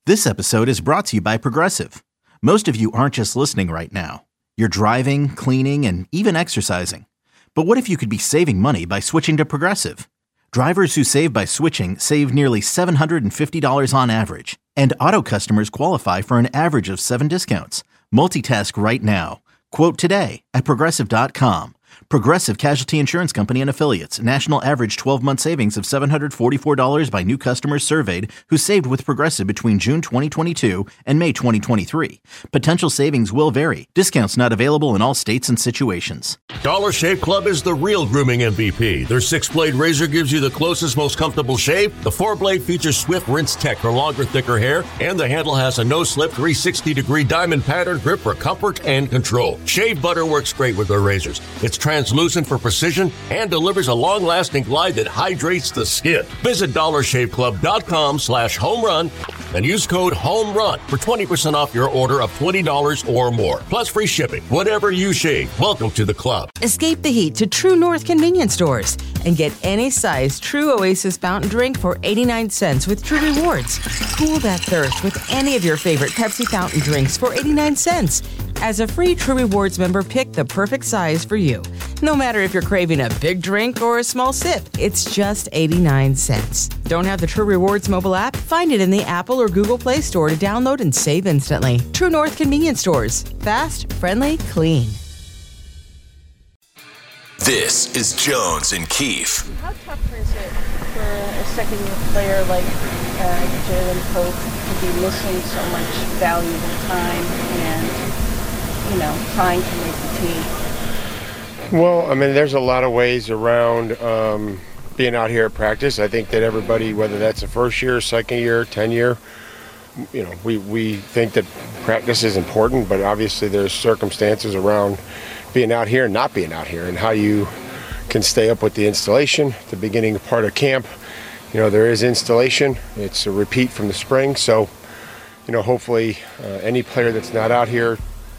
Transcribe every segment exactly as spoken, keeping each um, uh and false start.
This episode is brought to you by Progressive. Most of you aren't just listening right now. You're driving, cleaning, and even exercising. But what if you could be saving money by switching to Progressive? Drivers who save by switching save nearly seven hundred fifty dollars on average. And auto customers qualify for an average of seven discounts. Multitask right now. Quote today at Progressive dot com. Progressive Casualty Insurance Company and Affiliates. National average twelve-month savings of seven hundred forty-four dollars by new customers surveyed who saved with Progressive between June twenty twenty-two and May twenty twenty-three. Potential savings will vary. Discounts not available in all states and situations. Dollar Shave Club is the real grooming M V P. Their six-blade razor gives you the closest, most comfortable shave. The four-blade features swift rinse tech for longer, thicker hair. And the handle has a no-slip three hundred sixty degree diamond pattern grip for comfort and control. Shave butter works great with their razors. It's translucent for precision and delivers a long-lasting glide that hydrates the skin. Visit dollar shave club dot com slash home run and use code HOMERUN for twenty percent off your order of twenty dollars or more. Plus free shipping. Whatever you shave, welcome to the club. Escape the heat to True North convenience stores and get any size True Oasis fountain drink for eighty-nine cents with True Rewards. Cool that thirst with any of your favorite Pepsi fountain drinks for eighty-nine cents. As a free True Rewards member, pick the perfect size for you. No matter if you're craving a big drink or a small sip, it's just eighty-nine cents. Don't have the True Rewards mobile app? Find it in the Apple or Google Play Store to download and save instantly. True North convenience stores. Fast, friendly, clean. This is Jones and Keefe. How tough is it for a second-year player like uh, Jalen Pope to be missing so much valuable time and, you know, trying to make the team? Well, I mean, there's a lot of ways around um, being out here at practice. I think that everybody, whether that's a first year, second year, ten year, you know, we, we think that practice is important, but obviously there's circumstances around being out here and not being out here and how you can stay up with the installation. The beginning part of camp, you know, there is installation. It's a repeat from the spring. So, you know, hopefully uh, any player that's not out here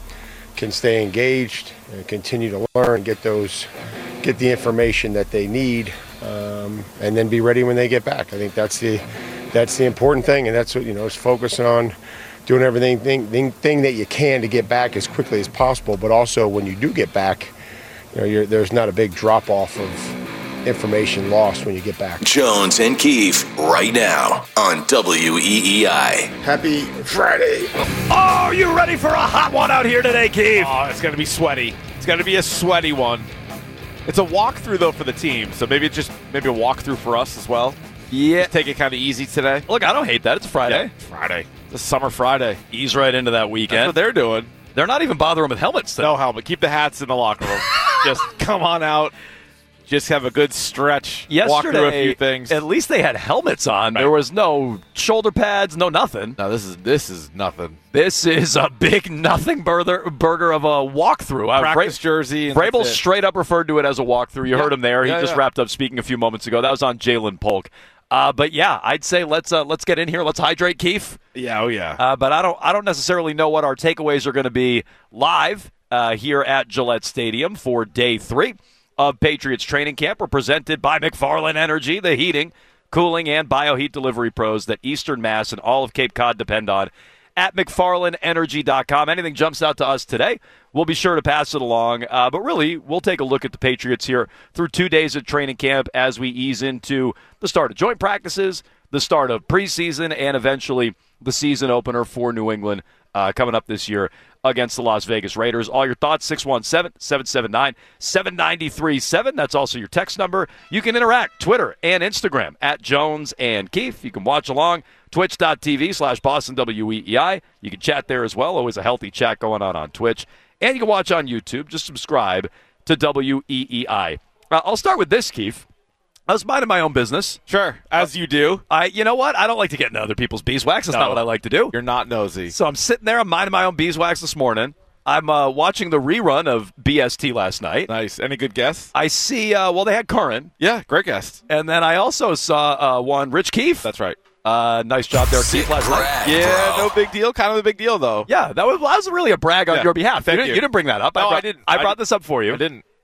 can stay engaged and continue to learn, get those, get the information that they need, um, and then be ready when they get back. I think that's the that's the important thing, and that's what, you know, is focusing on doing everything thing, thing that you can to get back as quickly as possible. But also when you do get back, you know, you're, there's not a big drop off of information lost when you get back. Jones and Keefe right now on W E E I. Happy Friday. Oh, you ready for a hot one out here today, Keefe? Oh, it's going to be sweaty. It's going to be a sweaty one. It's a walkthrough, though, for the team, so maybe it's just maybe a walkthrough for us as well. Yeah. Just take it kind of easy today. Look, I don't hate that. It's a Friday. Yeah, Friday. It's a summer Friday. Ease right into that weekend. That's what they're doing. They're not even bothering with helmets today. No helmet. Keep the hats in the locker room. Just come on out. Just have a good stretch. Yesterday, walk through a few things. At least they had helmets on. Right. There was no shoulder pads, no nothing. No, this is this is nothing. This is a big nothing burger, burger of a walkthrough. Practice uh, jersey. Vrabel straight up referred to it as a walkthrough. You yeah. heard him there. He yeah, just yeah. wrapped up speaking a few moments ago. That was on Jalen Polk. Uh, but yeah, I'd say let's uh, let's get in here. Let's hydrate, Keefe. Yeah, oh yeah. Uh, but I don't I don't necessarily know what our takeaways are going to be live uh, here at Gillette Stadium for day three of Patriots training camp. We're presented by McFarland Energy, the heating, cooling, and bioheat delivery pros that Eastern Mass and all of Cape Cod depend on. At McFarland Energy dot com. Anything jumps out to us today, we'll be sure to pass it along. Uh, but really, we'll take a look at the Patriots here through two days of training camp as we ease into the start of joint practices, the start of preseason, and eventually the season opener for New England uh, coming up this year against the Las Vegas Raiders. All your thoughts, six one seven, seven seven nine, seven nine three seven. That's also your text number. You can interact, Twitter and Instagram, at Jones and Keefe. You can watch along, twitch.tv slash Boston W E E I. You can chat there as well. Always a healthy chat going on on Twitch. And you can watch on YouTube. Just subscribe to W E E I. Uh, I'll start with this, Keefe. I was minding my own business. Sure, as you do. I, you know what? I don't like to get into other people's beeswax. That's no, not what I like to do. You're not nosy. So I'm sitting there. I'm minding my own beeswax this morning. I'm uh, watching the rerun of B S T last night. Nice. Any good guests? I see, uh, well, they had Curran. Yeah, great guest. And then I also saw uh, one, Rich Keefe. That's right. Uh, nice job there, Keefe, last night. Yeah, bro. No big deal. Kind of a big deal, though. Yeah, that was, that was really a brag on yeah. your behalf. Thank you, you. you didn't bring that up. No, I, brought, I didn't. I I brought didn't. this up for you. I didn't.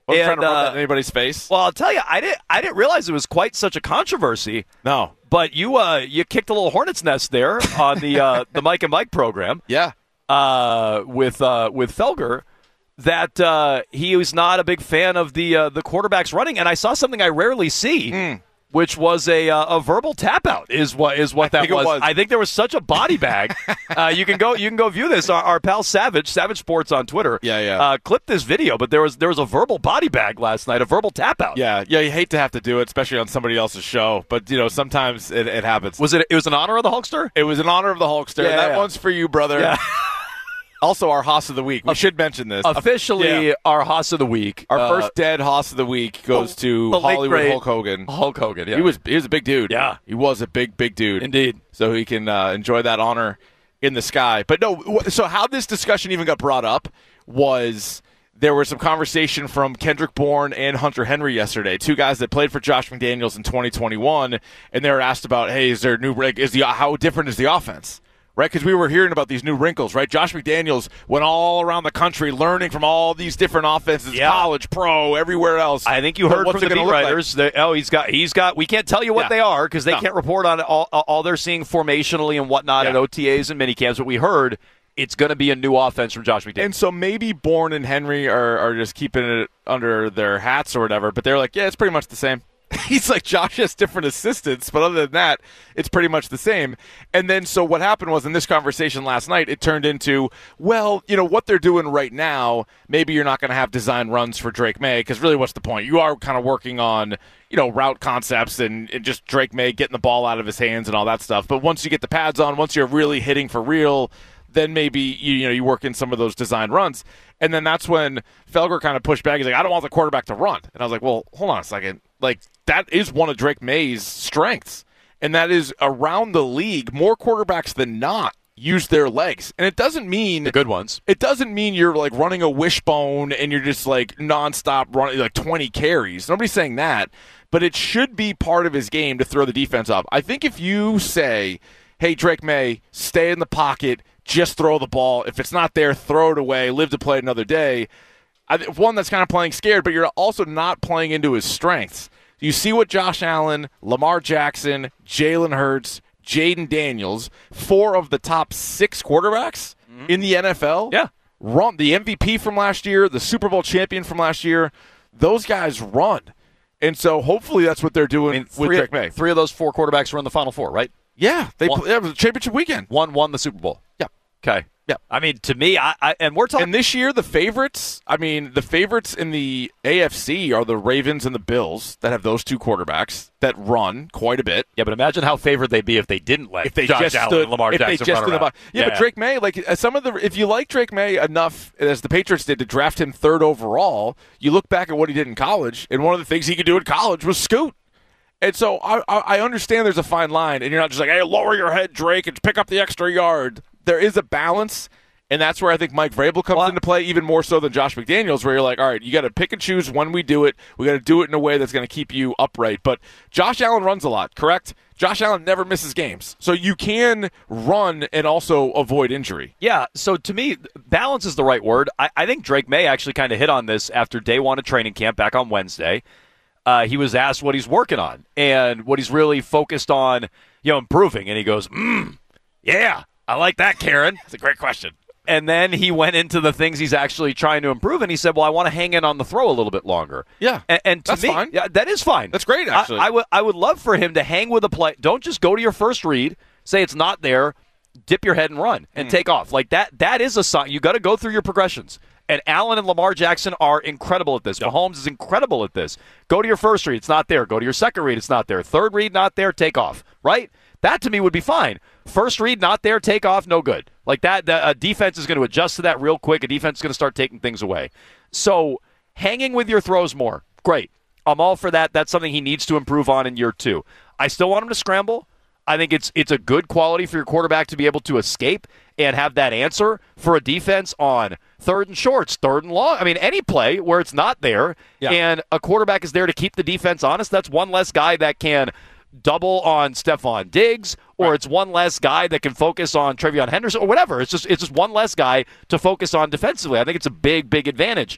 Wasn't And, trying to rub uh, that in anybody's face. Well, I'll tell you, I didn't. I didn't realize it was quite such a controversy. No, but you uh, you kicked a little hornet's nest there on the uh, the Mike and Mike program. Yeah, uh, with uh, with Felger, that uh, he was not a big fan of the uh, the quarterbacks running, and I saw something I rarely see. Mm. Which was a uh, a verbal tap out is what is what I that think was. was. I think there was such a body bag. uh, you can go you can go view this. Our, our pal Savage Savage Sports on Twitter. Yeah, yeah. Uh, clipped this video, but there was there was a verbal body bag last night, a verbal tap out. Yeah, yeah. You hate to have to do it, especially on somebody else's show, but you know sometimes it, it happens. Was it? It was in honor of the Hulkster. It was in honor of the Hulkster. Yeah, that yeah. one's for you, brother. Yeah. Also, our Hoss of the Week. We uh, should mention this. Officially, yeah. our Hoss of the Week. Our uh, first dead Hoss of the Week goes to the late Hollywood great Hulk Hogan. Hulk Hogan, yeah. He was he was a big dude. Yeah. He was a big, big dude. Indeed. So he can uh, enjoy that honor in the sky. But no, so how this discussion even got brought up was there was some conversation from Kendrick Bourne and Hunter Henry yesterday, two guys that played for Josh McDaniels in twenty twenty-one, and they were asked about, hey, is there new is the how different is the offense? Right, because we were hearing about these new wrinkles, right? Josh McDaniels went all around the country learning from all these different offenses, yeah. college, pro, everywhere else. I think you heard from the beat writers like? that, oh, he's got, he's got, we can't tell you what yeah. they are because they no. can't report on all, all they're seeing formationally and whatnot yeah. at O T As and minicamps, but we heard it's going to be a new offense from Josh McDaniels. And so maybe Bourne and Henry are, are just keeping it under their hats or whatever, but they're like, yeah, it's pretty much the same. He's like, Josh has different assistants, but other than that, it's pretty much the same. And then, so what happened was in this conversation last night, it turned into, well, you know, what they're doing right now, maybe you're not going to have design runs for Drake May, because really what's the point? You are kind of working on, you know, route concepts and, and just Drake May getting the ball out of his hands and all that stuff. But once you get the pads on, once you're really hitting for real, then maybe you, you know you work in some of those design runs. And then that's when Felger kind of pushed back. He's like, I don't want the quarterback to run. And I was like, well, hold on a second. Like, that is one of Drake May's strengths. And that is around the league, more quarterbacks than not use their legs. And it doesn't mean... The good ones. It doesn't mean you're, like, running a wishbone and you're just, like, nonstop running, like, twenty carries. Nobody's saying that. But it should be part of his game to throw the defense off. I think if you say, hey, Drake May, stay in the pocket, just throw the ball. If it's not there, throw it away, live to play another day. I, one that's kind of playing scared, but you're also not playing into his strengths. You see what Josh Allen, Lamar Jackson, Jalen Hurts, Jaden Daniels, four of the top six quarterbacks mm-hmm. in the N F L, yeah, run. The M V P from last year, the Super Bowl champion from last year, those guys run. And so hopefully that's what they're doing I mean, with Drake May. Three of those four quarterbacks were in the Final Four, right? Yeah, they play, it was a championship weekend. One won the Super Bowl. Yeah. Okay. Yeah. I mean, to me, I, I and we're talking. And this year, the favorites, I mean, the favorites in the A F C are the Ravens and the Bills that have those two quarterbacks that run quite a bit. Yeah, but imagine how favored they'd be if they didn't let if they Josh just Allen stood, and Lamar if Jackson they just run stood around. Yeah, yeah, but Drake May, like uh, some of the, if you like Drake May enough, as the Patriots did, to draft him third overall, you look back at what he did in college, and one of the things he could do in college was scoot. And so I, I understand there's a fine line, and you're not just like, hey, lower your head, Drake, and pick up the extra yard. There is a balance, and that's where I think Mike Vrabel comes well, into play even more so than Josh McDaniels, where you're like, all right, you got to pick and choose when we do it. We got to do it in a way that's going to keep you upright. But Josh Allen runs a lot, correct? Josh Allen never misses games. So you can run and also avoid injury. Yeah, so to me, balance is the right word. I, I think Drake May actually kind of hit on this after day one of training camp back on Wednesday. Uh, he was asked what he's working on and what he's really focused on, you know, improving. And he goes, mm, yeah, I like that, Karen. That's a great question. And then he went into the things he's actually trying to improve, and he said, well, I want to hang in on the throw a little bit longer. Yeah, and, and to that's me, fine. Yeah, that is fine. That's great, actually. I, I, w- I would love for him to hang with a play. Don't just go to your first read, say it's not there, dip your head and run, and mm. take off. Like that. That is a sign. You got to go through your progressions. And Allen and Lamar Jackson are incredible at this. Yep. Mahomes is incredible at this. Go to your first read, it's not there. Go to your second read, it's not there. Third read, not there, take off. Right? That to me would be fine. First read, not there, take off, no good. Like that, the, a defense is going to adjust to that real quick. A defense is going to start taking things away. So hanging with your throws more, great. I'm all for that. That's something he needs to improve on in year two. I still want him to scramble. I think it's it's a good quality for your quarterback to be able to escape and have that answer for a defense on third and shorts, third and long. I mean, any play where it's not there yeah. and a quarterback is there to keep the defense honest, that's one less guy that can double on Stephon Diggs, or right. it's one less guy that can focus on Trevion Henderson or whatever. It's just it's just one less guy to focus on defensively. I think it's a big, big advantage.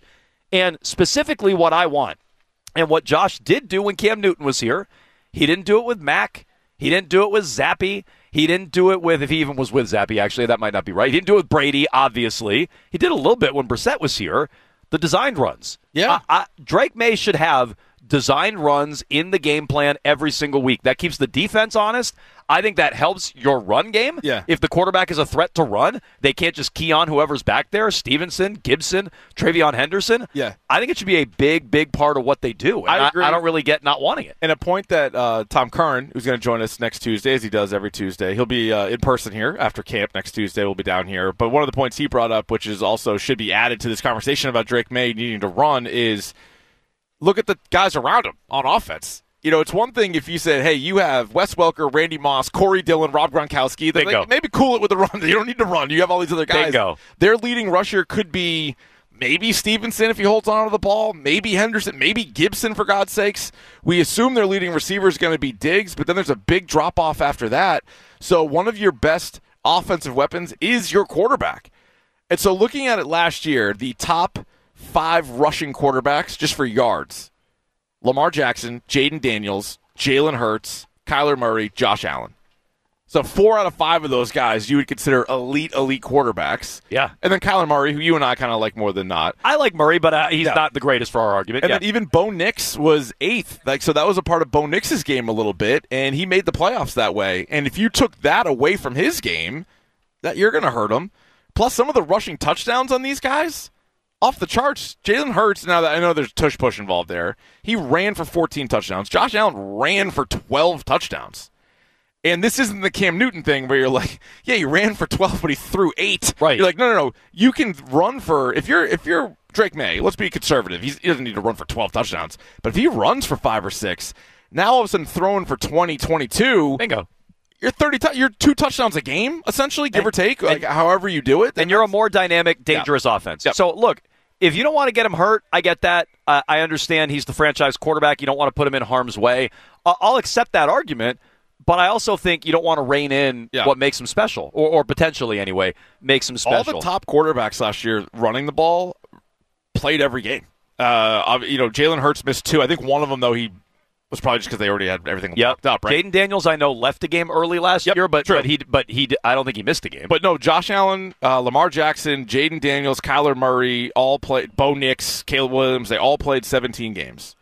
And specifically what I want, and what Josh did do when Cam Newton was here, he didn't do it with Mac. He didn't do it with Zappy. He didn't do it with, if he even was with Zappy, actually, that might not be right. He didn't do it with Brady, obviously. He did a little bit when Brissett was here. The designed runs. Yeah. I, I, Drake May should have designed runs in the game plan every single week. That keeps the defense honest. I think that helps your run game. Yeah. If the quarterback is a threat to run, they can't just key on whoever's back there, Stevenson, Gibson, Travion Henderson. Yeah. I think it should be a big, big part of what they do. And I agree. I, I don't really get not wanting it. And a point that uh, Tom Curran, who's going to join us next Tuesday, as he does every Tuesday, he'll be uh, in person here after camp next Tuesday. We'll be down here. But one of the points he brought up, which is also should be added to this conversation about Drake May needing to run, is look at the guys around him on offense. You know, it's one thing if you said, hey, you have Wes Welker, Randy Moss, Corey Dillon, Rob Gronkowski. They like, maybe cool it with the run. You don't need to run. You have all these other guys. Bingo. Their leading rusher could be maybe Stevenson if he holds on to the ball, maybe Henderson, maybe Gibson, for God's sakes. We assume their leading receiver is going to be Diggs, but then there's a big drop-off after that. So one of your best offensive weapons is your quarterback. And so looking at it last year, the top five rushing quarterbacks just for yards, Lamar Jackson, Jaden Daniels, Jalen Hurts, Kyler Murray, Josh Allen. So four out of five of those guys you would consider elite, elite quarterbacks. Yeah. And then Kyler Murray, who you and I kind of like more than not. I like Murray, but uh, he's Yeah. not the greatest for our argument. And yeah. then even Bo Nix was eighth. Like, so that was a part of Bo Nix's game a little bit, and he made the playoffs that way. And if you took that away from his game, that you're going to hurt him. Plus, some of the rushing touchdowns on these guys, off the charts. Jalen Hurts, now that I know there's tush push involved there, he ran for fourteen touchdowns. Josh Allen ran for twelve touchdowns. And this isn't the Cam Newton thing where you're like, yeah, he ran for twelve, but he threw eight. Right. You're like, no, no, no. You can run for, if you're if you're Drake May, let's be conservative. He's, he doesn't need to run for twelve touchdowns. But if he runs for five or six, now all of a sudden throwing for twenty, twenty-two. Bingo. You're thirty. Tu- you're two touchdowns a game, essentially, give And- or take, like and- however you do it. And you're a more dynamic, dangerous offense. Yep. So, look, if you don't want to get him hurt, I get that. Uh, I understand he's the franchise quarterback. You don't want to put him in harm's way. I'll, I'll accept that argument, but I also think you don't want to rein in Yeah. what makes him special, or, or potentially, anyway, makes him special. All the top quarterbacks last year running the ball played every game. Uh, you know, Jalen Hurts missed two. I think one of them, though, he was probably just because they already had everything Yep. locked up, right? Jaden Daniels, I know, left a game early last Yep, year, but, true. but he, but he, I don't think he missed a game. But no, Josh Allen, uh, Lamar Jackson, Jaden Daniels, Kyler Murray, all played. Bo Nix, Caleb Williams, they all played seventeen games.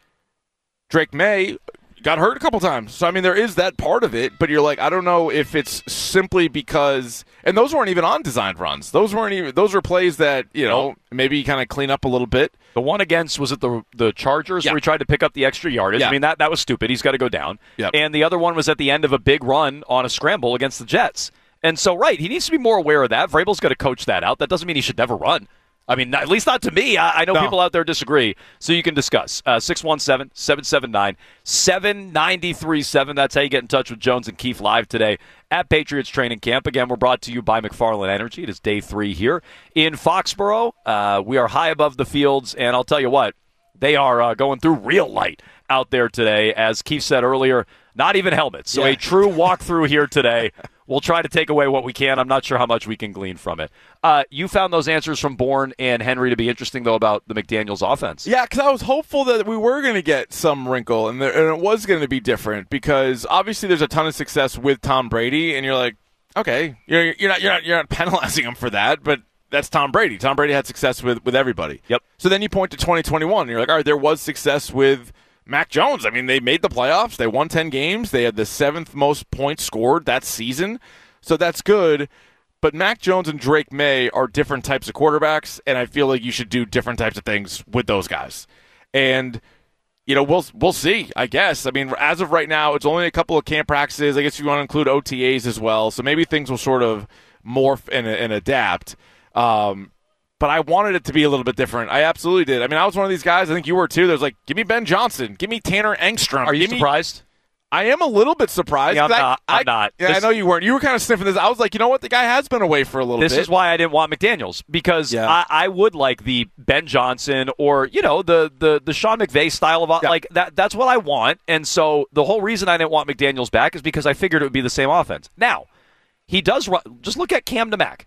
Drake May got hurt a couple times. So, I mean, there is that part of it, but you're like, I don't know if it's simply because, and those weren't even on designed runs. Those weren't even, those were plays that, you know, Nope. maybe kind of clean up a little bit. The one against, was it the the Chargers Yeah. where he tried to pick up the extra yardage? Yeah. I mean, that, that was stupid. He's got to go down. Yep. And the other one was at the end of a big run on a scramble against the Jets. And so, right, he needs to be more aware of that. Vrabel's got to coach that out. That doesn't mean he should never run. I mean, at least not to me. I, I know No. people out there disagree. So you can discuss. Uh, six one seven, seven seven nine, seven nine three seven. That's how you get in touch with Jones and Keefe live today at Patriots Training Camp. Again, we're brought to you by McFarland Energy. It is day three here in Foxborough. Uh, we are high above the fields, and I'll tell you what, they are uh, going through real light out there today. As Keefe said earlier, not even helmets. So Yeah. a true walkthrough here today. We'll try to take away what we can. I'm not sure how much we can glean from it. Uh, you found those answers from Bourne and Henry to be interesting, though, about the McDaniels offense. Yeah, because I was hopeful that we were going to get some wrinkle, and, there, and it was going to be different because obviously there's a ton of success with Tom Brady, and you're like, okay, you're, you're not you're not you're not penalizing him for that, but that's Tom Brady. Tom Brady had success with with everybody. Yep. So then you point to twenty twenty-one, and you're like, all right, there was success with Mac Jones. I mean, they made the playoffs. They won ten games. They had the seventh most points scored that season. So that's good. But Mac Jones and Drake May are different types of quarterbacks, and I feel like you should do different types of things with those guys. And, you know, we'll we'll see, I guess. I mean, as of right now, it's only a couple of camp practices. I guess you want to include O T As as well. So maybe things will sort of morph and, and adapt. Um, but I wanted it to be a little bit different. I absolutely did. I mean, I was one of these guys, I think you were too, that was like, give me Ben Johnson. Give me Tanner Engstrom. Are you give me- surprised? I am a little bit surprised. Yeah, I'm 'cause I- not. I'm I, not. Yeah, This- I know you weren't. You were kind of sniffing this. I was like, you know what? The guy has been away for a little This bit. is why I didn't want McDaniels, because Yeah. I, I would like the Ben Johnson or, you know, the the, the Sean McVay style of Yeah. like that. That's what I want. And so the whole reason I didn't want McDaniels back is because I figured it would be the same offense. Now, he does run. Just look at Cam to Mac.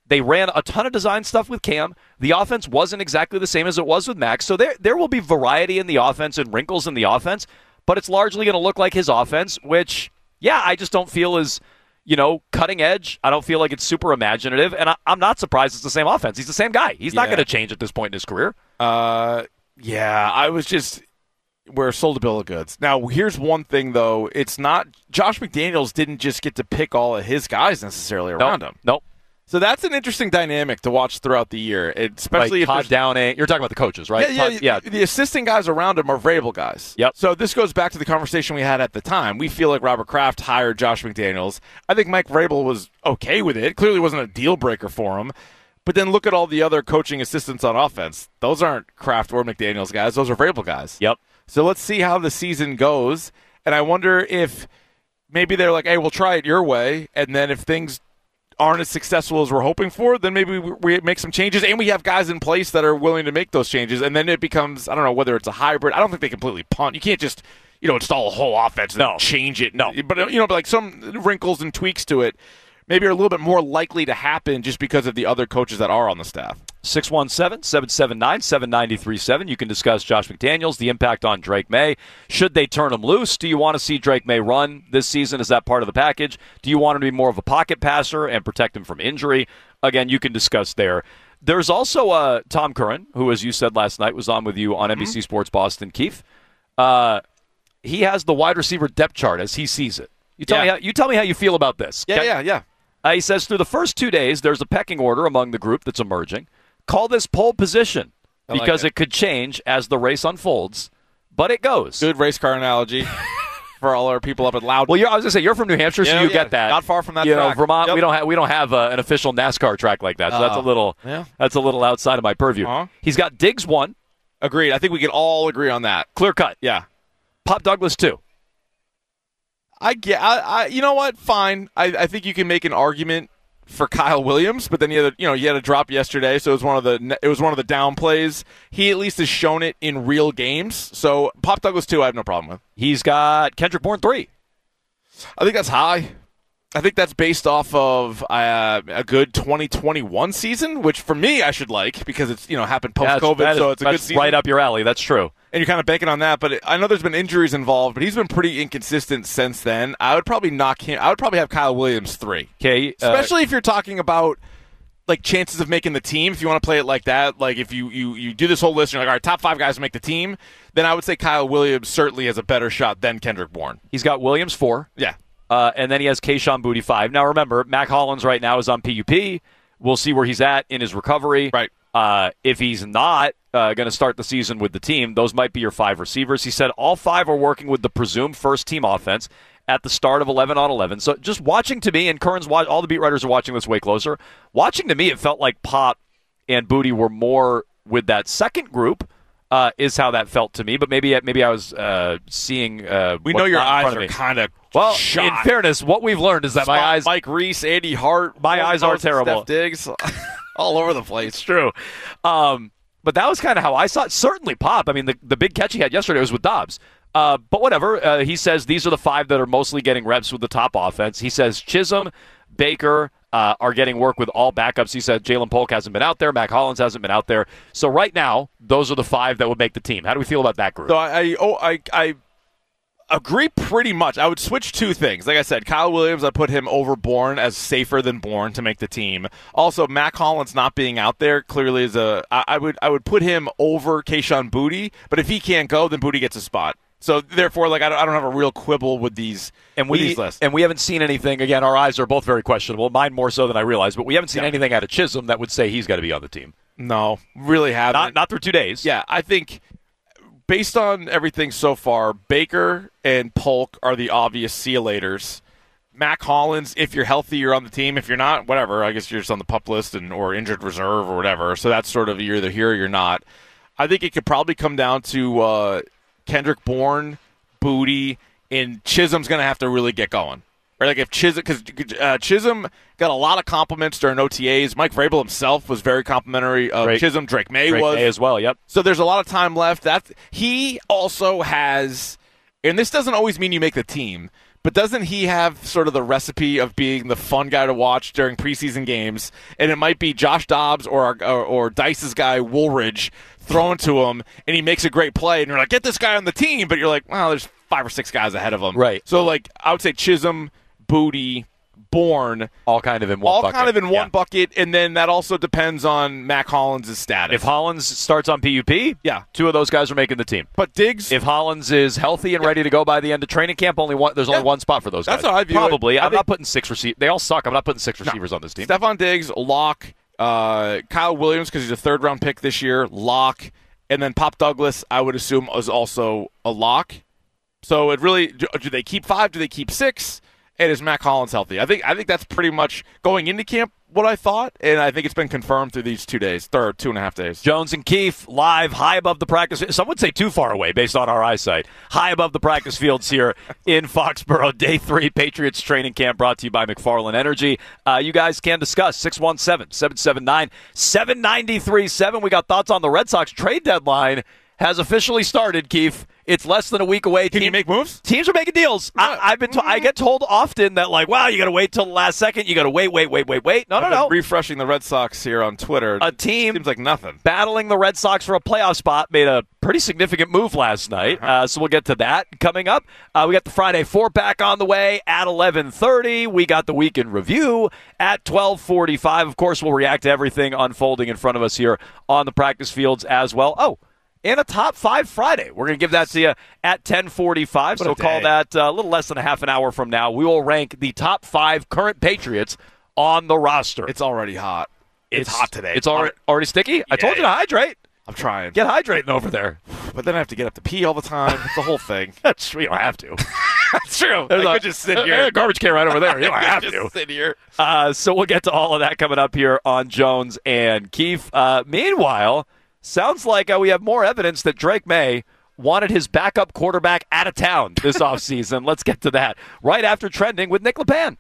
They ran a ton of design stuff with Cam. The offense wasn't exactly the same as it was with Max. So there there will be variety in the offense and wrinkles in the offense, but it's largely going to look like his offense, which, yeah, I just don't feel is, you know, cutting edge. I don't feel like it's super imaginative, and I, I'm not surprised it's the same offense. He's the same guy. He's not Yeah. going to change at this point in his career. Uh, yeah, I was just we're sold a bill of goods. Now, here's one thing though: it's not Josh McDaniels didn't just get to pick all of his guys necessarily around nope. him. Nope. So that's an interesting dynamic to watch throughout the year, especially like if Todd there's Downing. You're talking about the coaches, right? Yeah, yeah, Todd, yeah. The assistant guys around him are variable guys. Yep. So this goes back to the conversation we had at the time. We feel like Robert Kraft hired Josh McDaniels. I think Mike Vrabel was okay with it. Clearly wasn't a deal breaker for him. But then look at all the other coaching assistants on offense. Those aren't Kraft or McDaniels guys. Those are Vrabel guys. Yep. So let's see how the season goes. And I wonder if maybe they're like, hey, we'll try it your way. And then if things aren't as successful as we're hoping for, then maybe we, we make some changes, and we have guys in place that are willing to make those changes, and then it becomes, I don't know, whether it's a hybrid. I don't think they completely punt. You can't just, you know, install a whole offense and no. change it. No. But, you know, like some wrinkles and tweaks to it maybe are a little bit more likely to happen just because of the other coaches that are on the staff. six one seven, seven seven nine, seven nine three seven. You can discuss Josh McDaniels, the impact on Drake May. Should they turn him loose? Do you want to see Drake May run this season? Is that part of the package? Do you want him to be more of a pocket passer and protect him from injury? Again, you can discuss there. There's also uh, Tom Curran, who, as you said last night, was on with you on mm-hmm. N B C Sports Boston. Keith, uh, he has the wide receiver depth chart as he sees it. You tell, yeah. me, how, you tell me how you feel about this. Yeah, okay? yeah, yeah. Uh, he says, through the first two days, there's a pecking order among the group that's emerging. Call this pole position because like it. it could change as the race unfolds, but it goes. Good race car analogy for all our people up at Loudon. Well, you're, I was going to say, you're from New Hampshire, so yeah, you yeah. get that. Not far from that you track. know, Vermont, yep. we don't have we don't have uh, an official NASCAR track like that, so uh, that's a little yeah. that's a little outside of my purview. Uh-huh. He's got Diggs one. Agreed. I think we can all agree on that. Clear cut. Yeah. Pop Douglas two. I get. I, I. You know what? Fine. I, I think you can make an argument for Kyle Williams, but then he had a, you know he had a drop yesterday, so it was one of the it was one of the down plays. He at least has shown it in real games. So Pop Douglas two, I have no problem with. He's got Kendrick Bourne three. I think that's high. I think that's based off of uh, a good twenty twenty-one season, which for me I should like because it's you know happened post COVID, yeah, so it's a that's good season. Right up your alley. That's true. And you're kind of banking on that, but I know there's been injuries involved, but he's been pretty inconsistent since then. I would probably knock him. I would probably have Kyle Williams three. Okay, uh, especially if you're talking about like chances of making the team. If you want to play it like that, like if you you you do this whole list, and you're like, all right, top five guys to make the team, then I would say Kyle Williams certainly has a better shot than Kendrick Bourne. He's got Williams four. Yeah. Uh, and then he has Kayshon Boutte five. Now remember, Mac Hollins right now is on P U P. We'll see where he's at in his recovery. Right. Uh, if he's not uh, going to start the season with the team, those might be your five receivers. He said all five are working with the presumed first-team offense at the start of eleven on eleven. So just watching to me, and Curran's watch, all the beat writers are watching this way closer. Watching to me, it felt like Pop and Boutte were more with that second group. Uh, is how that felt to me, but maybe maybe I was uh, seeing. Uh, we know your eyes are kind of well. shot. In fairness, what we've learned is that Spot my eyes, Mike Reese, Andy Hart, my eyes are terrible. Steph Diggs, all over the place. It's true. Um, but that was kind of how I saw it. Certainly, Pop. I mean, the the big catch he had yesterday was with Dobbs. Uh, but whatever. Uh, he says these are the five that are mostly getting reps with the top offense. He says Chisholm, Baker. Uh, are getting work with all backups. He said Jalen Polk hasn't been out there. Mac Hollins hasn't been out there. So right now, those are the five that would make the team. How do we feel about that group? So I, I oh I I agree pretty much. I would switch two things. Like I said, Kyle Williams, I put him over Bourne as safer than Bourne to make the team. Also, Mac Hollins not being out there clearly is a. I, I would I would put him over Kayshon Boutte. But if he can't go, then Boutte gets a spot. So therefore, like I don't, I don't have a real quibble with these and with we these lists. And we haven't seen anything. Again, our eyes are both very questionable. Mine more so than I realized. But we haven't seen yeah. anything out of Chisholm that would say he's got to be on the team. No, really haven't. Not not through two days. Yeah, I think based on everything so far, Baker and Polk are the obvious see-you-laters. Mac Hollins, if you're healthy, you're on the team. If you're not, whatever. I guess you're just on the PUP list and or injured reserve or whatever. So that's sort of you're either here or you're not. I think it could probably come down to uh, Kendrick Bourne, Boutte, and Chisholm's going to have to really get going. Right? Like if Chisholm, because uh, Chisholm got a lot of compliments during O T As. Mike Vrabel himself was very complimentary of Drake, Chisholm. Drake May Drake was May as well. Yep. So there's a lot of time left. That he also has, and this doesn't always mean you make the team, but doesn't he have sort of the recipe of being the fun guy to watch during preseason games? And it might be Josh Dobbs or or, or Dice's guy Woolridge thrown to him, and he makes a great play, and you're like, get this guy on the team, but you're like, well, there's five or six guys ahead of him. Right. So, like, I would say Chisholm, Booty, Bourne, all kind of in one all bucket. kind of in one yeah. bucket, and then that also depends on Mac Hollins' status. If Hollins starts on P U P, yeah, two of those guys are making the team. But Diggs, if Hollins is healthy and yeah. ready to go by the end of training camp, only one. There's only yeah. one spot for those guys. That's how I view Probably. it. I'm think, not putting six receivers. They all suck. I'm not putting six receivers no. on this team. Stephon Diggs, Locke, uh, Kyle Williams because he's a third round pick this year. Locke, and then Pop Douglas, I would assume, is also a lock. So it really do, do they keep five? Do they keep six? And is Mac Hollins healthy? I think I think that's pretty much going into camp what I thought, and I think it's been confirmed through these two days, third two and a half days. Jones and Keefe live, high above the practice. Some would say too far away based on our eyesight. High above the practice fields here in Foxborough. Day three, Patriots training camp brought to you by McFarland Energy. Uh, you guys can discuss six one seven, seven seven nine, seven nine three seven. We got thoughts on the Red Sox trade deadline. Has officially started, Keefe. It's less than a week away. Can Team, you make moves? Teams are making deals. I, I've been. To, I get told often that, like, wow, you got to wait till the last second. You got to wait, wait, wait, wait, wait. No, I've no, no. Refreshing the Red Sox here on Twitter. A team seems like nothing. Battling the Red Sox for a playoff spot made a pretty significant move last night. Uh, so we'll get to that coming up. Uh, we got the Friday four pack on the way at eleven thirty. We got the weekend review at twelve forty-five. Of course, we'll react to everything unfolding in front of us here on the practice fields as well. Oh. And a Top five Friday. We're going to give that to you at ten forty-five, so call that uh, a little less than a half an hour from now. We will rank the top five current Patriots on the roster. It's already hot. It's, it's hot today. It's already, already sticky? Yeah, I told you to hydrate. I'm trying. Get hydrating over there. But then I have to get up to pee all the time. It's the whole thing. That's true. You don't have to. That's true. There's I a, could just sit here. A garbage can right over there. You don't have just to. sit here. Uh, so we'll get to all of that coming up here on Jones and Keefe. Uh, meanwhile... Sounds like uh, we have more evidence that Drake May wanted his backup quarterback out of town this offseason. Let's get to that right after Trending with Nick LePan.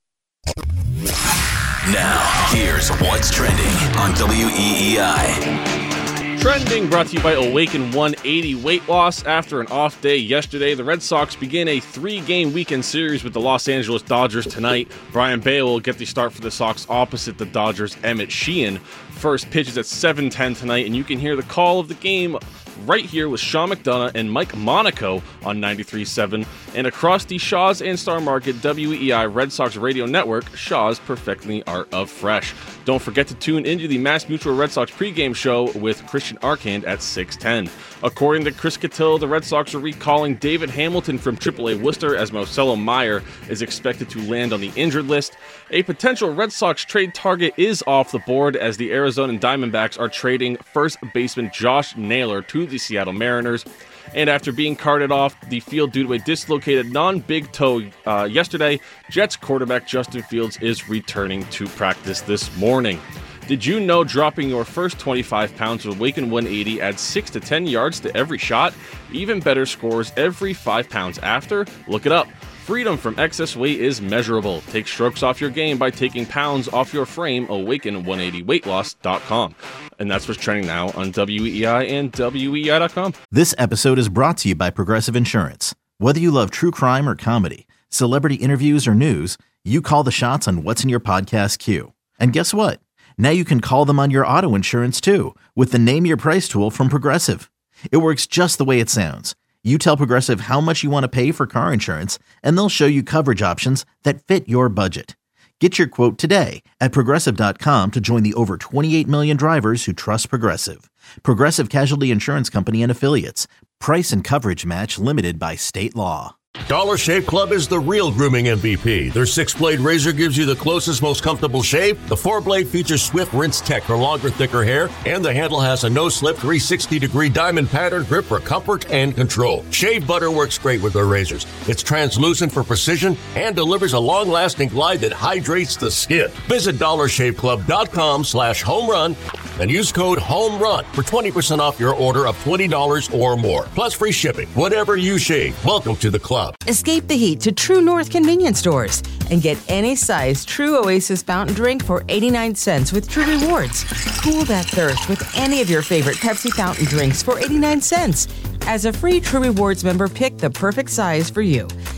Now, here's what's trending on W E E I. Trending brought to you by Awaken one eighty Weight Loss. After an off day yesterday, the Red Sox begin a three-game weekend series with the Los Angeles Dodgers tonight. Brian Bale will get the start for the Sox opposite the Dodgers' Emmett Sheehan. First pitch is at seven ten tonight, and you can hear the call of the game right here with Sean McDonough and Mike Monaco on ninety-three point seven. And across the Shaw's and Star Market W E I Red Sox Radio Network, Shaw's perfecting the art of fresh. Don't forget to tune into the Mass Mutual Red Sox pregame show with Christian Arcand at six ten. According to Chris Cattell, the Red Sox are recalling David Hamilton from triple A Worcester as Marcelo Meyer is expected to land on the injured list. A potential Red Sox trade target is off the board as the Arizona Diamondbacks are trading first baseman Josh Naylor to the Seattle Mariners. And after being carted off the field due to a dislocated non-big toe uh, yesterday, Jets quarterback Justin Fields is returning to practice this morning. Did you know dropping your first twenty-five pounds with Awaken one eighty adds six to ten yards to every shot? Even better scores every five pounds after? Look it up. Freedom from excess weight is measurable. Take strokes off your game by taking pounds off your frame. Awaken one eighty weight loss dot com. And that's what's trending now on W E I and W E I dot com. This episode is brought to you by Progressive Insurance. Whether you love true crime or comedy, celebrity interviews or news, you call the shots on what's in your podcast queue. And guess what? Now you can call them on your auto insurance too with the Name Your Price tool from Progressive. It works just the way it sounds. You tell Progressive how much you want to pay for car insurance, and they'll show you coverage options that fit your budget. Get your quote today at Progressive dot com to join the over twenty-eight million drivers who trust Progressive. Progressive Casualty Insurance Company and Affiliates. Price and coverage match limited by state law. Dollar Shave Club is the real grooming M V P. Their six-blade razor gives you the closest, most comfortable shave. The four-blade features Swift Rinse Tech for longer, thicker hair, and the handle has a no-slip three hundred sixty degree diamond pattern grip for comfort and control. Shave butter works great with their razors. It's translucent for precision and delivers a long-lasting glide that hydrates the skin. Visit dollar shave club dot com slash home run and use code HOMERUN for twenty percent off your order of twenty dollars or more. Plus free shipping. Whatever you shave, welcome to the club. Escape the heat to True North convenience stores and get any size True Oasis fountain drink for eighty-nine cents with True Rewards. Cool that thirst with any of your favorite Pepsi fountain drinks for eighty-nine cents. As a free True Rewards member, pick the perfect size for you.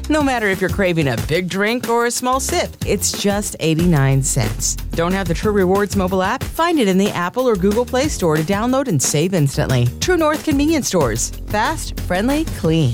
No matter if you're craving a big drink or a small sip, it's just eighty-nine cents. Don't have the True Rewards mobile app? Find it in the Apple or Google Play Store to download and save instantly. True North Convenience Stores. Fast, friendly, clean.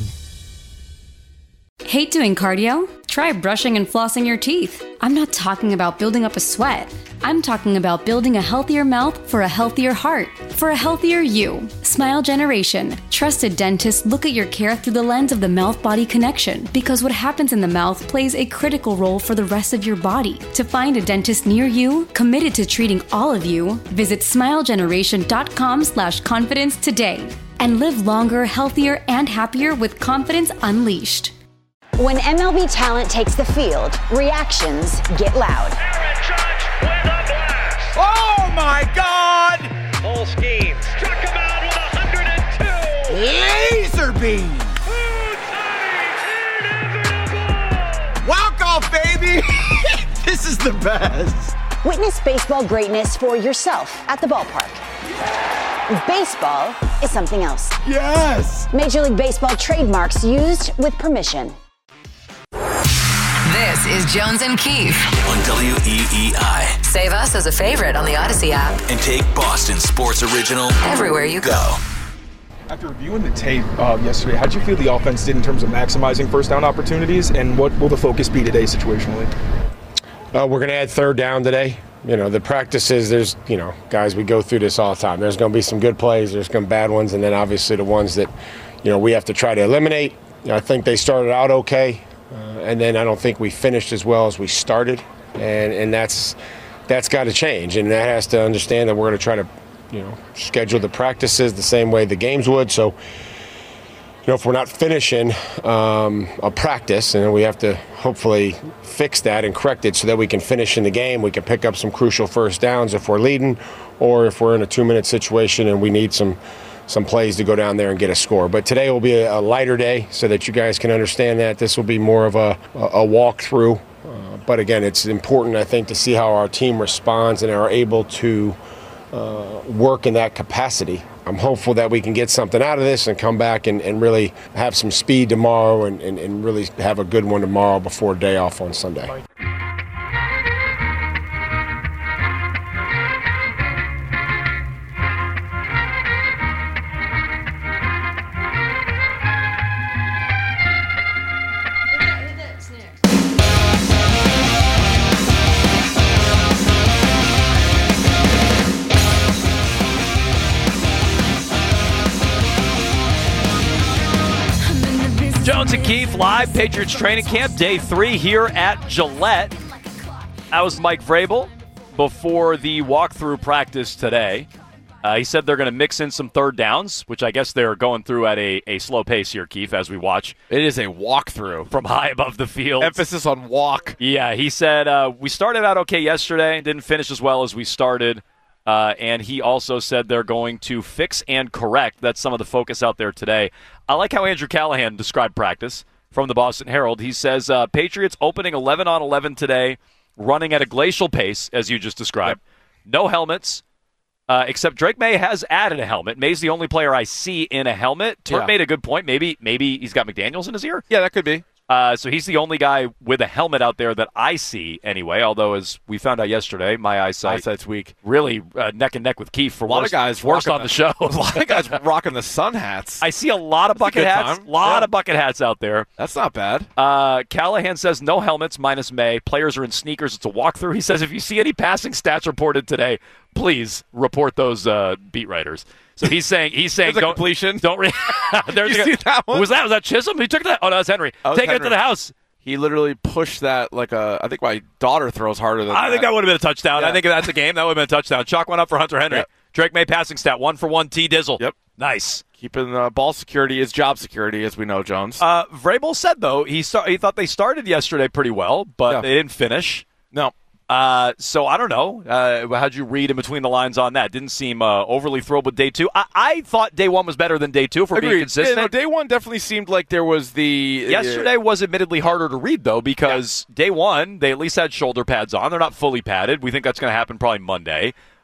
Hate doing cardio? Try brushing and flossing your teeth. I'm not talking about building up a sweat. I'm talking about building a healthier mouth for a healthier heart, for a healthier you. Smile Generation. Trusted dentists look at your care through the lens of the mouth-body connection, because what happens in the mouth plays a critical role for the rest of your body. To find a dentist near you, committed to treating all of you, visit smilegeneration.com slash confidence today. And live longer, healthier, and happier with confidence unleashed. When M L B talent takes the field, reactions get loud. Aaron Judge with a blast. Oh my God! Full scheme. Struck him out with one hundred two. Laser beam. Inevitable. Walk off, baby. This is the best. Witness baseball greatness for yourself at the ballpark. Baseball is something else. Yes. Major League Baseball trademarks used with permission. This is Jones and Keefe on W E E I. Save us as a favorite on the Odyssey app. And take Boston Sports Original everywhere you go. After reviewing the tape uh, yesterday, how did you feel the offense did in terms of maximizing first down opportunities, and what will the focus be today situationally? Uh, we're going to add third down today. You know, the practices, there's, you know, guys, we go through this all the time. There's going to be some good plays, there's going to be bad ones, and then obviously the ones that, you know, we have to try to eliminate. You know, I think they started out okay. Uh, and then I don't think we finished as well as we started, and and that's that's got to change, and that has to understand that we're going to try to, you know, schedule the practices the same way the games would. So, you know, if we're not finishing um, a practice, and we have to hopefully fix that and correct it so that we can finish in the game, we can pick up some crucial first downs if we're leading, or if we're in a two-minute situation and we need some. some plays to go down there and get a score. But today will be a, a lighter day so that you guys can understand that. This will be more of a, a, a walkthrough. Uh, but again, it's important, I think, to see how our team responds and are able to uh, work in that capacity. I'm hopeful that we can get something out of this and come back and, and really have some speed tomorrow and, and, and really have a good one tomorrow before day off on Sunday. Jones and Keefe live, Patriots training camp, day three here at Gillette. That was Mike Vrabel before the walkthrough practice today. Uh, he said they're going to mix in some third downs, which I guess they're going through at a, a slow pace here, Keefe, as we watch. It is a walkthrough. From high above the field. Emphasis on walk. Yeah, he said, uh, we started out okay yesterday, didn't finish as well as we started. Uh, and he also said they're going to fix and correct. That's some of the focus out there today. I like how Andrew Callahan described practice from the Boston Herald. He says, uh, Patriots opening eleven on eleven today, running at a glacial pace, as you just described. Yep. No helmets, uh, except Drake May has added a helmet. May's the only player I see in a helmet. Turt yeah. made a good point. Maybe, maybe he's got McDaniels in his ear? Yeah, that could be. Uh, so he's the only guy with a helmet out there that I see anyway, although as we found out yesterday, my eyesight eyesight's weak. Really uh, neck and neck with Keefe for a lot worst, of guys worst on the, the show. A lot of guys rocking the sun hats. I see a lot of bucket hats, a lot yeah. of bucket hats out there. That's not bad. Uh, Callahan says no helmets minus May. Players are in sneakers. It's a walkthrough. He says if you see any passing stats reported today, please report those uh, beat writers. So he's saying he's saying There's a don't completion. Don't re- There's you a, see that one? Was that was that Chisholm? He took that. Oh no, that's Henry. Oh, Take Henry. it to the house. He literally pushed that like a. I think my daughter throws harder than I that. think that would have been a touchdown. Yeah. I think if that's a game, that would have been a touchdown. Chalk one up for Hunter Henry. Yep. Drake May passing stat, one for one, T Dizzle. Yep. Nice. Keeping uh, ball security is job security, as we know, Jones. Uh, Vrabel said, though, he, start, he thought they started yesterday pretty well, but yeah. they didn't finish. No. Uh, so I don't know. Uh, how'd you read in between the lines on that? Didn't seem uh, overly thrilled with day two. I-, I thought day one was better than day two, if we're Agreed. being consistent. Yeah, no, day one definitely seemed like there was the... Yesterday uh, was admittedly harder to read, though, because yeah. day one, they at least had shoulder pads on. They're not fully padded. We think that's going to happen probably Monday.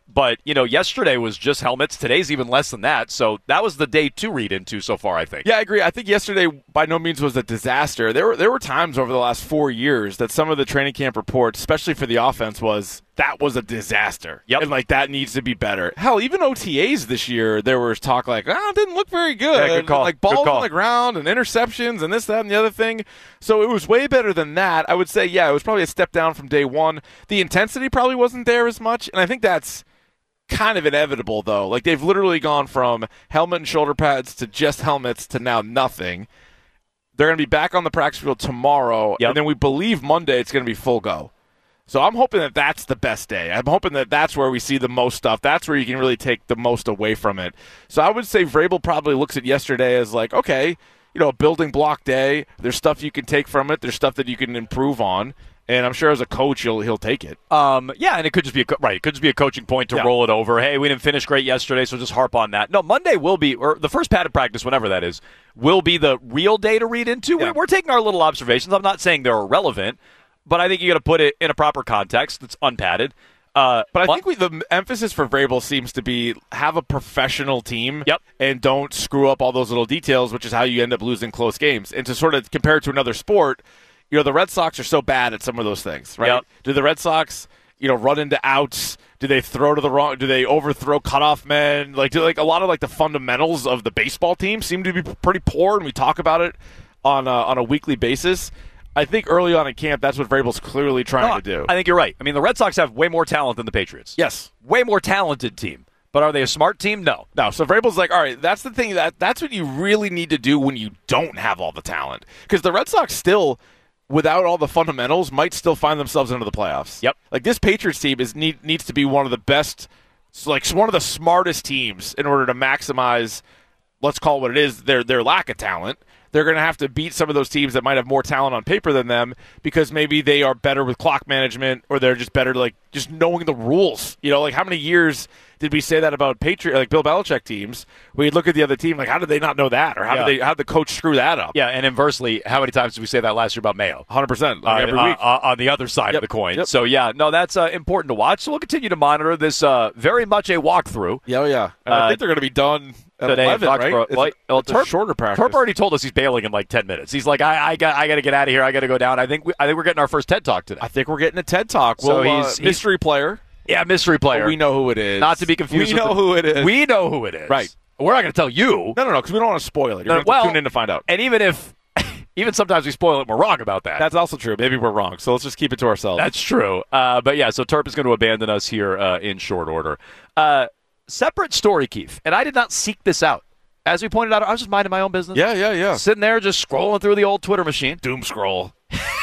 But, you know, yesterday was just helmets. Today's even less than that. So that was the day to read into so far, I think. Yeah, I agree. I think yesterday by no means was a disaster. There were there were times over the last four years that some of the training camp reports, especially for the offense, was that was a disaster. Yep. And, like, that needs to be better. Hell, even O T As this year, there was talk like, oh, it didn't look very good. Yeah, good call. Like, balls good call. on the ground and interceptions and this, that, and the other thing. So it was way better than that. I would say, yeah, it was probably a step down from day one. The intensity probably wasn't there as much, and I think that's kind of inevitable, though. Like, they've literally gone from helmet and shoulder pads to just helmets to now nothing. They're going to be back on the practice field tomorrow, yep. and then we believe Monday it's going to be full go. So I'm hoping that that's the best day. I'm hoping that that's where we see the most stuff. That's where you can really take the most away from it. So I would say Vrabel probably looks at yesterday as like, okay, you know, a building block day. There's stuff you can take from it. There's stuff that you can improve on. And I'm sure as a coach, he'll he'll take it. Um, yeah, and it could just be a, right. It could just be a coaching point to yeah. roll it over. Hey, we didn't finish great yesterday, so just harp on that. No, Monday will be, or the first padded practice, whenever that is, will be the real day to read into. Yeah. We're taking our little observations. I'm not saying they're irrelevant, but I think you got to put it in a proper context that's unpadded. Uh, but I think we, the emphasis for Vrabel seems to be have a professional team yep. and don't screw up all those little details, which is how you end up losing close games. And to sort of compare it to another sport, you know, the Red Sox are so bad at some of those things, right? Yep. Do the Red Sox, you know, run into outs? Do they throw to the wrong? Do they overthrow cutoff men? Like, do like a lot of like the fundamentals of the baseball team seem to be pretty poor, and we talk about it on a, on a weekly basis. I think early on in camp, that's what Vrabel's clearly trying no, to do. I think you're right. I mean, the Red Sox have way more talent than the Patriots. Yes, way more talented team. But are they a smart team? No. No. So Vrabel's like, all right, that's the thing. That that's what you really need to do when you don't have all the talent, because the Red Sox still, without all the fundamentals, might still find themselves into the playoffs. Yep. Like, this Patriots team is need, needs to be one of the best, like one of the smartest teams in order to maximize, let's call it what it is, their their lack of talent. They're going to have to beat some of those teams that might have more talent on paper than them, because maybe they are better with clock management, or they're just better, like, just knowing the rules. You know, like, how many years did we say that about Patriot, like Bill Belichick teams? We look at the other team, like, how did they not know that? Or how yeah. did they? How did the coach screw that up? Yeah, and inversely, how many times did we say that last year about Mayo? one hundred percent. Like uh, every uh, week. Uh, on the other side yep. of the coin. Yep. So, yeah, no, that's uh, important to watch. So we'll continue to monitor this uh, very much a walkthrough. Yeah, oh, yeah. And uh, I think they're going to be done at today eleven, right? Well, It's, well, a, it's Terp, a shorter practice. Terp already told us he's bailing in like ten minutes. He's like, I, I got, I got to get out of here. I got to go down. I think, we, I think we're getting our first TED Talk today. I think we're getting a TED Talk. So well, he's, uh, mystery he's, player. Yeah, mystery player. But we know who it is. Not to be confused. We with know the, who it is. We know who it is. Right. We're not going to tell you. No, no, no, because we don't want to spoil it. You're No, going well, to tune in to find out. And even if, even sometimes we spoil it, we're wrong about that. That's also true. Maybe we're wrong. So let's just keep it to ourselves. That's true. Uh, but yeah, so Terp is going to abandon us here uh, in short order. Uh, separate story, Keith, and I did not seek this out. As we pointed out, I was just minding my own business. Yeah, yeah, yeah. Sitting there just scrolling through the old Twitter machine. Doom scroll.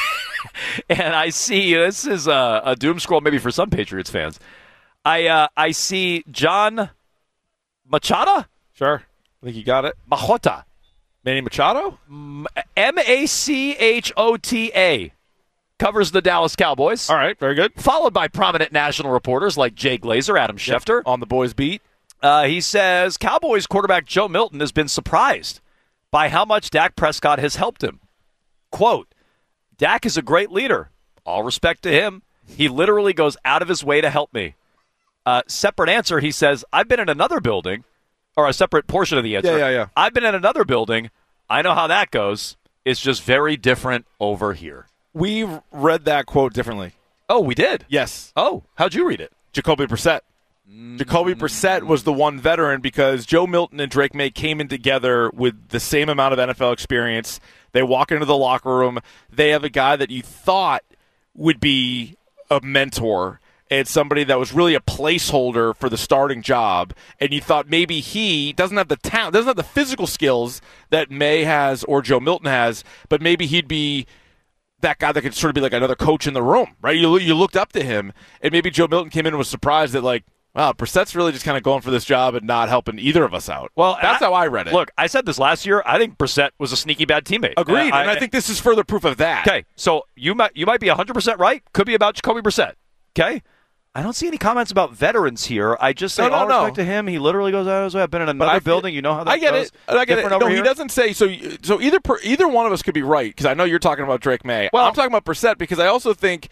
And I see, this is a, a doom scroll maybe for some Patriots fans. I uh, I see John Machado? Sure. I think you got it. Machota. Manny Machado? M A C H O T A. Covers the Dallas Cowboys. All right, very good. Followed by prominent national reporters like Jay Glazer, Adam Schefter. Yep, on the boys' beat. Uh, he says Cowboys quarterback Joe Milton has been surprised by how much Dak Prescott has helped him. Quote, Dak is a great leader. All respect to him. He literally goes out of his way to help me. Uh, separate answer, he says, I've been in another building, or a separate portion of the answer. Yeah, yeah, yeah. I've been in another building. I know how that goes. It's just very different over here. We read that quote differently. Oh, we did? Yes. Oh, how'd you read it? Jacoby Brissett. Mm-hmm. Jacoby Brissett was the one veteran because Joe Milton and Drake May came in together with the same amount of N F L experience. They walk into the locker room. They have a guy that you thought would be a mentor and somebody that was really a placeholder for the starting job, and you thought maybe he doesn't have the talent, doesn't have the physical skills that May has or Joe Milton has, but maybe he'd be that guy that could sort of be like another coach in the room, right? You you looked up to him, and maybe Joe Milton came in and was surprised that, like, wow, Brissett's really just kind of going for this job and not helping either of us out. Well, that's I, how I read it. Look, I said this last year. I think Brissett was a sneaky bad teammate. Agreed, uh, and I, I think this is further proof of that. Okay, so you might you might be one hundred percent right. Could be about Jacoby Brissett. Okay? I don't see any comments about veterans here. I just say no, no, all no. respect to him. He literally goes out of his way. I've been in another I, building. You know how that I get goes. it. I get Different it. No, over he here. doesn't say so. So either per, either one of us could be right because I know you're talking about Drake May. Well, I'm talking about Brissett because I also think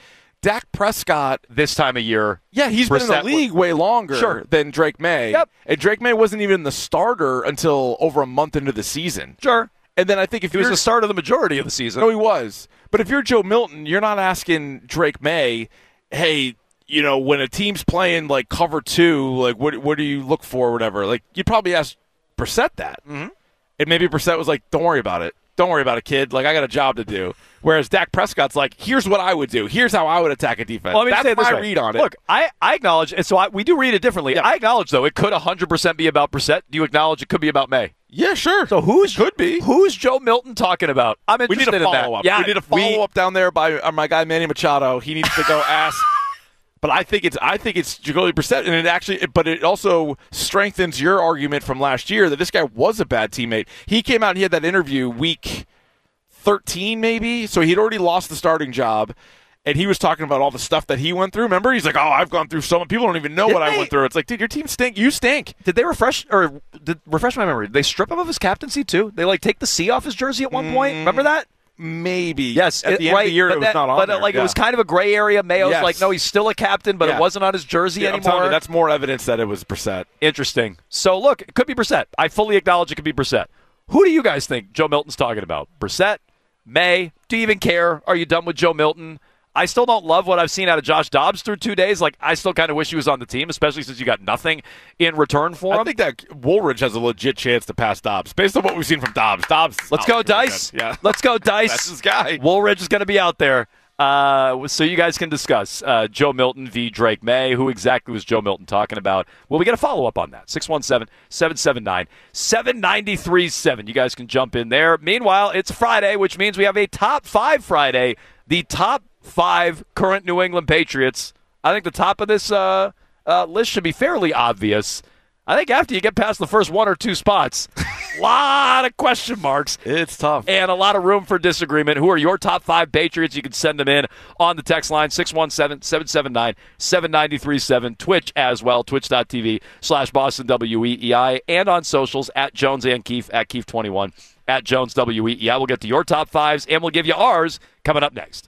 Dak Prescott, this time of year. Yeah, he's been in the league way longer sure. than Drake May. Yep. And Drake May wasn't even the starter until over a month into the season. Sure. And then I think if he was the starter the majority of the season. No, he was. But if you're Joe Milton, you're not asking Drake May, hey, you know, when a team's playing like cover two, like what what do you look for or whatever? Like you'd probably ask Brissett that. Mm-hmm. And maybe Brissett was like, don't worry about it. Don't worry about it, kid. Like, I got a job to do. Whereas Dak Prescott's like, here's what I would do. Here's how I would attack a defense. Well, let me That's say it this my way. read on it. Look, I, I acknowledge, and so I, we do read it differently. Yeah. I acknowledge, though, it could one hundred percent be about Brissett. Do you acknowledge it could be about May? Yeah, sure. So who's could be who's Joe Milton talking about? I'm we interested need a in that. follow-up. Yeah, we need a follow-up down there by uh, my guy Manny Machado. He needs to go ask. But I think it's I think it's Jacoby Brissett, and it actually, but it also strengthens your argument from last year that this guy was a bad teammate. He came out and he had that interview week thirteen, maybe, so he'd already lost the starting job, and he was talking about all the stuff that he went through. Remember, he's like, "Oh, I've gone through so much. People don't even know Did what they, I went through." It's like, dude, your team stink. You stink. Did they refresh or did, refresh my memory? Did they strip him of his captaincy too? They like take the C off his jersey at one point. Remember that? Maybe. Yes. At it, the end right, of the year, but it was that, not on But there. like yeah. it was kind of a gray area. Mayo's yes. like, no, he's still a captain, but yeah. it wasn't on his jersey yeah, I'm anymore. telling you, that's more evidence that it was Brissett. Interesting. So look, it could be Brissett. I fully acknowledge it could be Brissett. Who do you guys think Joe Milton's talking about? Brissett? May? Do you even care? Are you done with Joe Milton? I still don't love what I've seen out of Josh Dobbs through two days. Like, I still kind of wish he was on the team, especially since you got nothing in return for him. I think that Woolridge has a legit chance to pass Dobbs, based on what we've seen from Dobbs. Dobbs. Let's go, Dice. Yeah. Let's go, Dice. That's his guy. Woolridge is going to be out there. Uh, so you guys can discuss uh, Joe Milton v. Drake May. Who exactly was Joe Milton talking about? Well, we get a follow-up on that. six one seven, seven seven nine, seven nine three seven. You guys can jump in there. Meanwhile, it's Friday, which means we have a Top five Friday. The top five current New England Patriots. I think the top of this uh, uh, list should be fairly obvious. I think after you get past the first one or two spots, a lot of question marks. It's tough. And a lot of room for disagreement. Who are your top five Patriots? You can send them in on the text line, six one seven, seven seven nine, seven nine three seven. Twitch as well, twitch.tv slash Boston W E E I. And on socials, at Jones and Keefe, at Keefe twenty-one, at Jones W E E I. We'll get to your top fives, and we'll give you ours coming up next.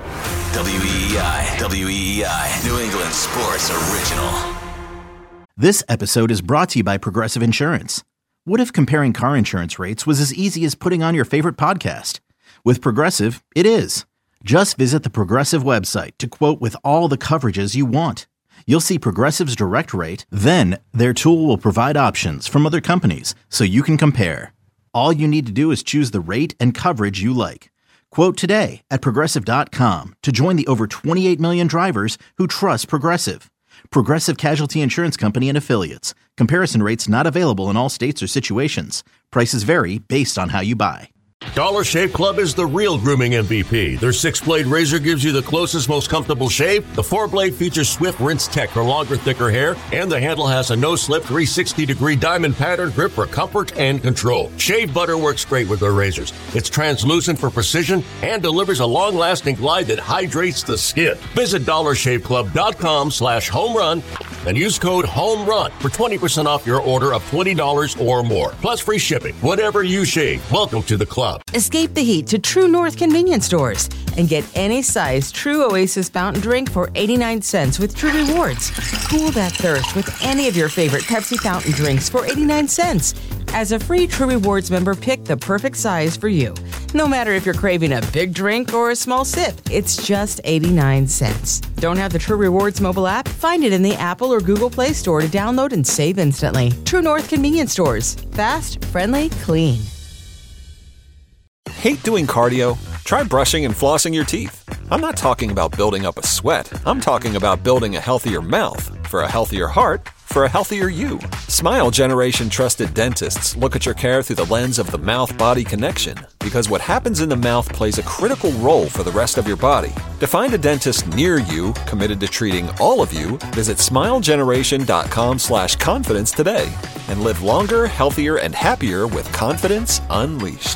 W E E I, W E E I, New England Sports Original. This episode is brought to you by Progressive Insurance. What if comparing car insurance rates was as easy as putting on your favorite podcast? With Progressive, it is. Just visit the Progressive website to quote with all the coverages you want. You'll see Progressive's direct rate, then their tool will provide options from other companies so you can compare. All you need to do is choose the rate and coverage you like. Quote today at Progressive dot com to join the over twenty-eight million drivers who trust Progressive. Progressive Casualty Insurance Company and Affiliates. Comparison rates not available in all states or situations. Prices vary based on how you buy. Dollar Shave Club is the real grooming M V P. Their six-blade razor gives you the closest, most comfortable shave. The four-blade features Swift Rinse Tech for longer, thicker hair. And the handle has a no-slip three sixty degree diamond pattern grip for comfort and control. Shave butter works great with their razors. It's translucent for precision and delivers a long-lasting glide that hydrates the skin. Visit dollar shave club dot com slash home run and use code HOMERUN for twenty percent off your order of twenty dollars or more. Plus free shipping. Whatever you shave, welcome to the club. Escape the heat to True North convenience stores and get any size True Oasis fountain drink for eighty-nine cents with True Rewards. Cool that thirst with any of your favorite Pepsi fountain drinks for eighty-nine cents. As a free True Rewards member, pick the perfect size for you. No matter if you're craving a big drink or a small sip, it's just eighty-nine cents. Don't have the True Rewards mobile app? Find it in the Apple or Google Play Store to download and save instantly. True North convenience stores. Fast, friendly, clean. Hate doing cardio? Try brushing and flossing your teeth. I'm not talking about building up a sweat. I'm talking about building a healthier mouth. For a healthier heart, for a healthier you. Smile Generation trusted dentists look at your care through the lens of the mouth-body connection, because what happens in the mouth plays a critical role for the rest of your body. To find a dentist near you committed to treating all of you, visit smilegeneration.com slash confidence today and live longer, healthier, and happier with confidence unleashed.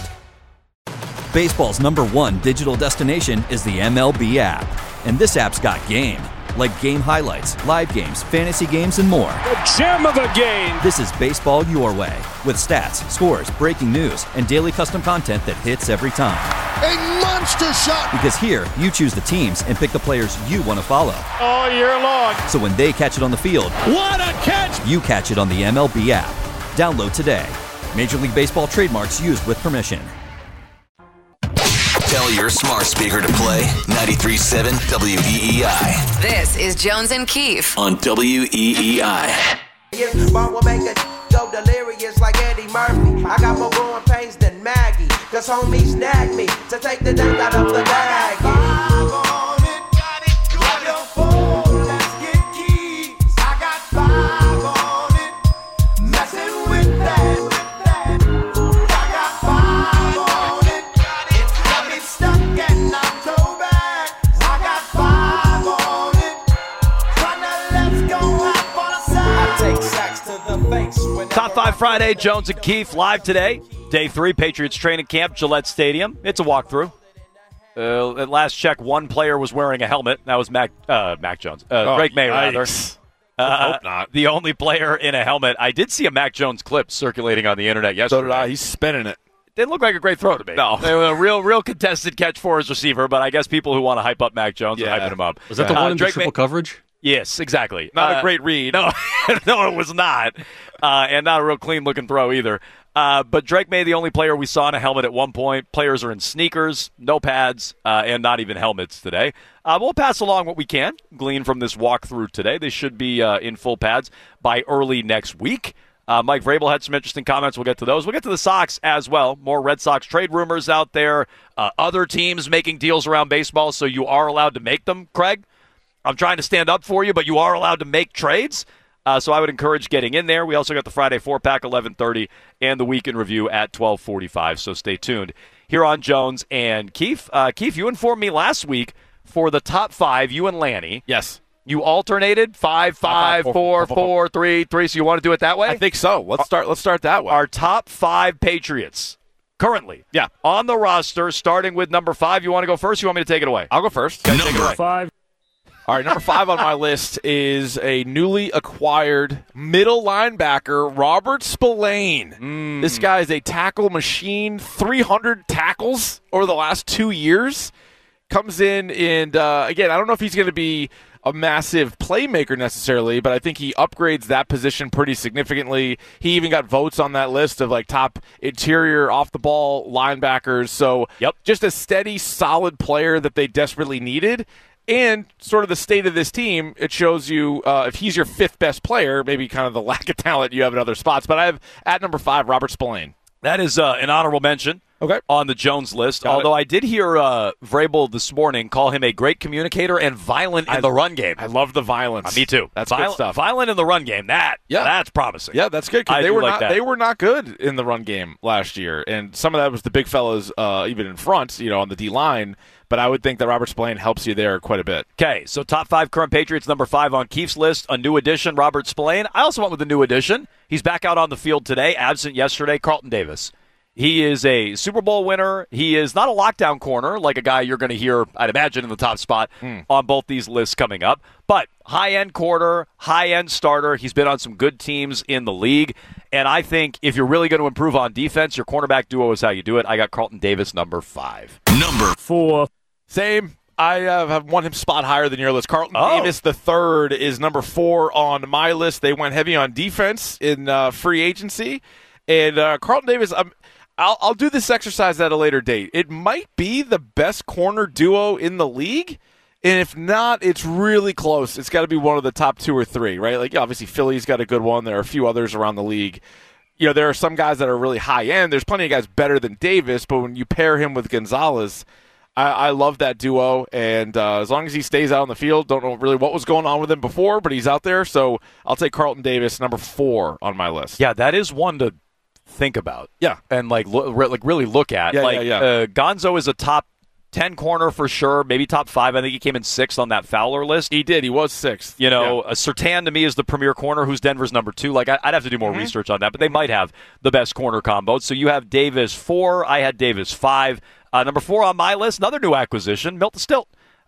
Baseball's number one digital destination is the M L B app, and this app's got game. like game highlights, live games, fantasy games, and more. The gem of the game. This is baseball your way, with stats, scores, breaking news, and daily custom content that hits every time. A monster shot! Because here, you choose the teams and pick the players you want to follow. All year long. So when they catch it on the field, what a catch! You catch it on the M L B app. Download today. Major League Baseball trademarks used with permission. Tell your smart speaker to play ninety-three point seven W E E I. This is Jones and Keefe on W E E I. One will make a go delirious like Eddie Murphy. I got more growing pains than Maggie, cause homies nag me to take the dunk out of the bag. Top five Friday, Jones and Keefe live today. Day three, Patriots training camp, Gillette Stadium. It's a walkthrough. Uh, at last check, one player was wearing a helmet. That was Mac uh, Mac Jones. Uh, oh, Drake May, rather. Uh, hope not. The only player in a helmet. I did see a Mac Jones clip circulating on the internet yesterday. So did I. He's spinning it. Didn't look like a great throw to me. No. They were a real, real contested catch for his receiver, but I guess people who want to hype up Mac Jones yeah. are hyping him up. Was that the uh, one in Drake the triple May- coverage? Yes, exactly. Not uh, a great read. No, no, it was not. Uh, and not a real clean-looking throw either. Uh, but Drake May, the only player we saw in a helmet at one point. Players are in sneakers, no pads, uh, and not even helmets today. Uh, we'll pass along what we can, glean from this walkthrough today. They should be uh, in full pads by early next week. Uh, Mike Vrabel had some interesting comments. We'll get to those. We'll get to the Sox as well. More Red Sox trade rumors out there. Uh, other teams making deals around baseball, so you are allowed to make them, Craig. I'm trying to stand up for you, but you are allowed to make trades. Uh, so I would encourage getting in there. We also got the Friday four-pack, eleven thirty, and the Weekend Review at twelve forty-five. So stay tuned here on Jones and Keefe. Uh, Keefe, you informed me last week for the top five, you and Lanny. Yes. You alternated five, five, five, four, four, four, four, three, three. So you want to do it that way? I think so. Let's start. Let's start that way. Our top five Patriots currently, yeah, on the roster, starting with number five. You want to go first? Or you want me to take it away? I'll go first. Okay, number five. All right, number five on my list is a newly acquired middle linebacker, Robert Spillane. Mm. This guy is a tackle machine, three hundred tackles over the last two years. Comes in, and uh, again, I don't know if he's going to be a massive playmaker necessarily, but I think he upgrades that position pretty significantly. He even got votes on that list of like top interior off-the-ball linebackers. So yep. just a steady, solid player that they desperately needed. And sort of the state of this team, it shows you uh, if he's your fifth best player, maybe kind of the lack of talent you have in other spots. But I have at number five, Robert Spillane. That is uh, an honorable mention okay. on the Jones list. Got although it. I did hear uh, Vrabel this morning call him a great communicator and violent in I, the run game. I love the violence. Uh, me too. That's Viol- good stuff. Violent in the run game. That yeah. that's promising. Yeah, that's good. 'Cause I they do were like not that. they were not good in the run game last year, and some of that was the big fellas, uh, even in front, you know, on the D line. But I would think that Robert Spillane helps you there quite a bit. Okay, so top five current Patriots, number five on Keefe's list, a new addition, Robert Spillane. I also went with a new addition. He's back out on the field today, absent yesterday, Carlton Davis. He is a Super Bowl winner. He is not a lockdown corner like a guy you're going to hear, I'd imagine, in the top spot mm. on both these lists coming up. But high-end quarter, high-end starter. He's been on some good teams in the league. And I think if you're really going to improve on defense, your cornerback duo is how you do it. I got Carlton Davis, number five. Number four. Same. I uh, have one him spot higher than your list. Carlton oh. Davis, the third, is number four on my list. They went heavy on defense in uh, free agency. And uh, Carlton Davis, um, I'll, I'll do this exercise at a later date. It might be the best corner duo in the league. And if not, it's really close. It's got to be one of the top two or three, right? Like, obviously, Philly's got a good one. There are a few others around the league. You know, there are some guys that are really high-end. There's plenty of guys better than Davis, but when you pair him with Gonzalez, I, I love that duo. And uh, as long as he stays out on the field, don't know really what was going on with him before, but he's out there. So I'll take Carlton Davis, number four on my list. Yeah, that is one to think about. Yeah. And, like, lo- re- like really look at. Yeah, like, yeah, yeah. Uh, Gonzo is a top ten corner for sure, maybe top five. I think he came in sixth on that Fowler list. He did. He was sixth. You know, yeah. uh, Surtain to me is the premier corner, who's Denver's number two. Like, I, I'd have to do more mm-hmm. research on that, but they might have the best corner combo. So you have Davis four. I had Davis five. Uh, number four on my list, another new acquisition, Milton Stilt.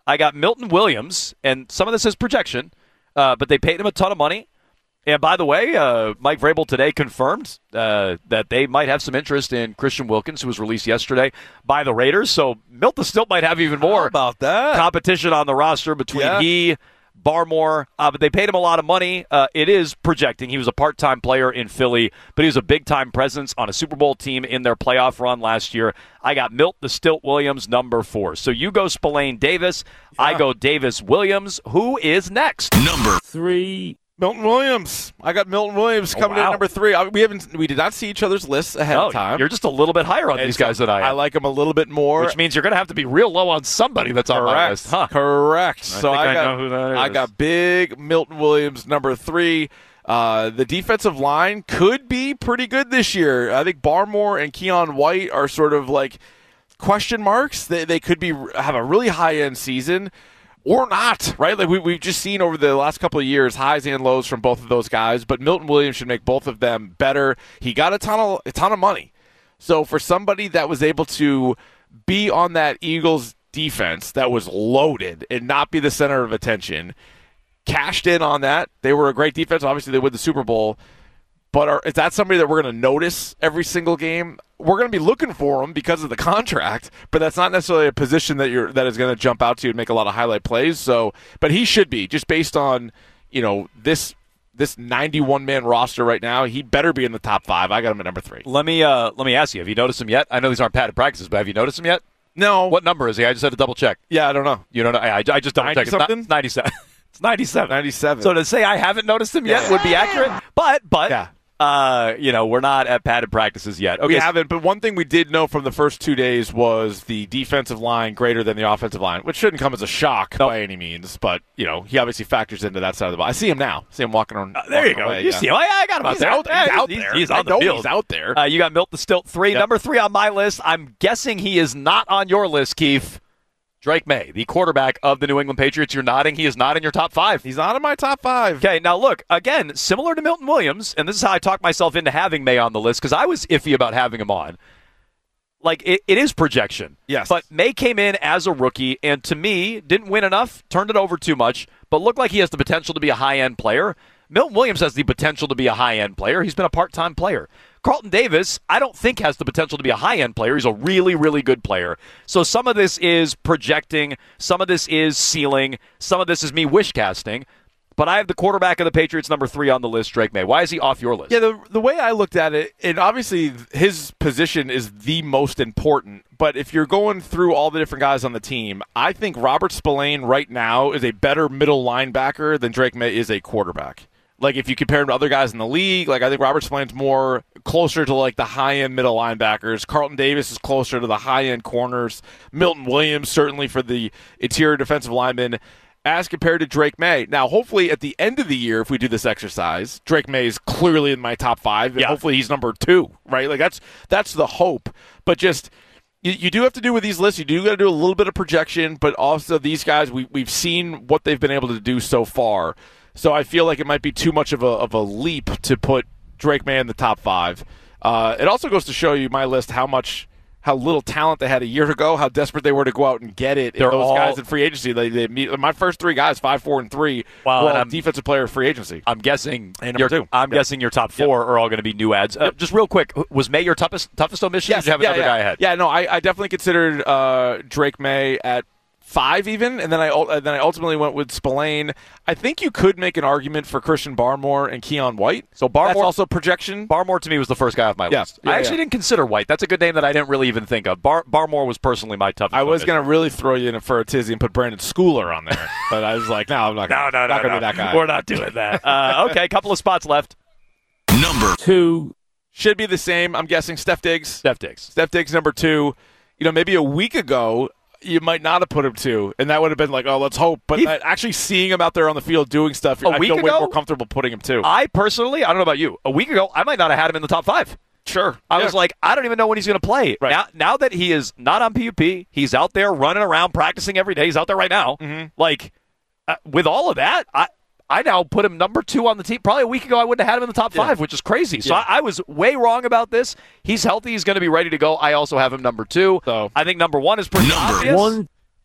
I got Milton Williams, and some of this is projection, uh, but they paid him a ton of money. And by the way, uh, Mike Vrabel today confirmed uh, that they might have some interest in Christian Wilkins, who was released yesterday by the Raiders. So Milton still might have even more How about that competition on the roster between yeah. he, Barmore, uh, but they paid him a lot of money. Uh, it is projecting. He was a part-time player in Philly, but he was a big-time presence on a Super Bowl team in their playoff run last year. I got Milt the Stilt Williams, number four. So you go Spillane Davis. Yeah. I go Davis Williams. Who is next? Number three. Milton Williams. I got Milton Williams Oh, coming wow. in at number three. I, we haven't, we did not see each other's lists ahead Oh, of time. You're just a little bit higher on And these so guys than I am. I like them a little bit more. Which means you're going to have to be real low on somebody that's on my list. Huh. Correct. I so think I, I got, know who that is. I got big Milton Williams, number three. Uh, the defensive line could be pretty good this year. I think Barmore and Keon White are sort of like question marks. They they could be have a really high-end season. Or not, right? Like we, we've just seen over the last couple of years, highs and lows from both of those guys. But Milton Williams should make both of them better. He got a ton of a ton of money. So for somebody that was able to be on that Eagles defense that was loaded and not be the center of attention, cashed in on that. They were a great defense. Obviously, they won the Super Bowl. But are, is that somebody that we're going to notice every single game? We're going to be looking for him because of the contract, but that's not necessarily a position that you're that is going to jump out to you and make a lot of highlight plays. So, but he should be just based on you know this this ninety-one man roster right now. He better be in the top five. I got him at number three. Let me uh, let me ask you: have you noticed him yet? I know these aren't padded practices, but have you noticed him yet? No. What number is he? I just had to double check. Yeah, I don't know. You don't know? I, I just double checked. ninety-something? It's ninety-seven. It's ninety-seven. ninety-seven. So to say I haven't noticed him yet Yeah. would be accurate, but but. Yeah. Uh, you know, we're not at padded practices yet. Okay, we haven't, but one thing we did know from the first two days was the defensive line greater than the offensive line, which shouldn't come as a shock nope. by any means. But you know, he obviously factors into that side of the ball. I see him now. I see him walking around. Uh, there walking you go. away, you yeah. see him. I, I got him out he's there. Out, Yeah, he's out he's, there. He's on I the know field. He's out there. Uh, you got Milt the Stilt three, yep. number three on my list. I'm guessing he is not on your list, Keith. Drake May, the quarterback of the New England Patriots. You're nodding. He is not in your top five. He's not in my top five. Okay, now look, again, similar to Milton Williams, and this is how I talked myself into having May on the list, because I was iffy about having him on. Like, it, it is projection. Yes. But May came in as a rookie, and to me, didn't win enough, turned it over too much, but looked like he has the potential to be a high-end player. Milton Williams has the potential to be a high-end player. He's been a part-time player. Carlton Davis, I don't think has the potential to be a high-end player. He's a really, really good player. So some of this is projecting. Some of this is ceiling. Some of this is me wish casting. But I have the quarterback of the Patriots, number three on the list, Drake May. Why is he off your list? Yeah, the the way I looked at it, and obviously his position is the most important, but if you're going through all the different guys on the team, I think Robert Spillane right now is a better middle linebacker than Drake May is a quarterback. Like, if you compare him to other guys in the league, like, I think Robert Spillane's more closer to, like, the high-end middle linebackers. Carlton Davis is closer to the high-end corners. Milton Williams, certainly for the interior defensive linemen, as compared to Drake May. Now, hopefully, at the end of the year, if we do this exercise, Drake May is clearly in my top five, and yeah. hopefully he's number two, right? Like, that's that's the hope. But just... You, you do have to do with these lists. You do got to do a little bit of projection, but also these guys, we, we've seen what they've been able to do so far. So I feel like it might be too much of a of a leap to put Drake May in the top five. Uh, it also goes to show you my list how much, how little talent they had a year ago, how desperate they were to go out and get it. They're and those all, guys in free agency. They, they meet, my first three guys, five, four, and three, wow, were and all I'm, defensive player of free agency. I'm guessing. And your, number two. I'm yep. guessing your top four yep. are all going to be new ads. Uh, yep. Just real quick, was May your toughest toughest omission? Yes, or did you have yeah, another yeah. guy ahead? Yeah, no, I, I definitely considered uh, Drake May at five even, and then I uh, then I ultimately went with Spillane. I think you could make an argument for Christian Barmore and Keon White. So Barmore, that's also projection. Barmore to me was the first guy off my yeah. list. Yeah, I actually yeah. didn't consider White. That's a good name that I didn't really even think of. Bar, Barmore was personally my toughest. I was going to really throw you in for a tizzy and put Brandon Schooler on there, but I was like, no, I'm not. Gonna, no, no, not no, going to no. be that guy. We're not doing that. uh, okay, couple of spots left. Number two should be the same. I'm guessing Steph Diggs. Steph Diggs. Steph Diggs, number two. You know, maybe a week ago, you might not have put him two, and that would have been like, oh, let's hope. But he, actually seeing him out there on the field doing stuff, a I week feel ago, way more comfortable putting him two. I personally, I don't know about you, a week ago, I might not have had him in the top five. Sure. I yeah. was like, I don't even know when he's going to play. Right. Now, now that he is not on P U P, he's out there running around, practicing every day. He's out there right now. Mm-hmm. Like, uh, with all of that, I I now put him number two on the team. Probably a week ago, I wouldn't have had him in the top yeah. five, which is crazy. So yeah. I, I was way wrong about this. He's healthy. He's going to be ready to go. I also have him number two. So I think number one is pretty number obvious. one.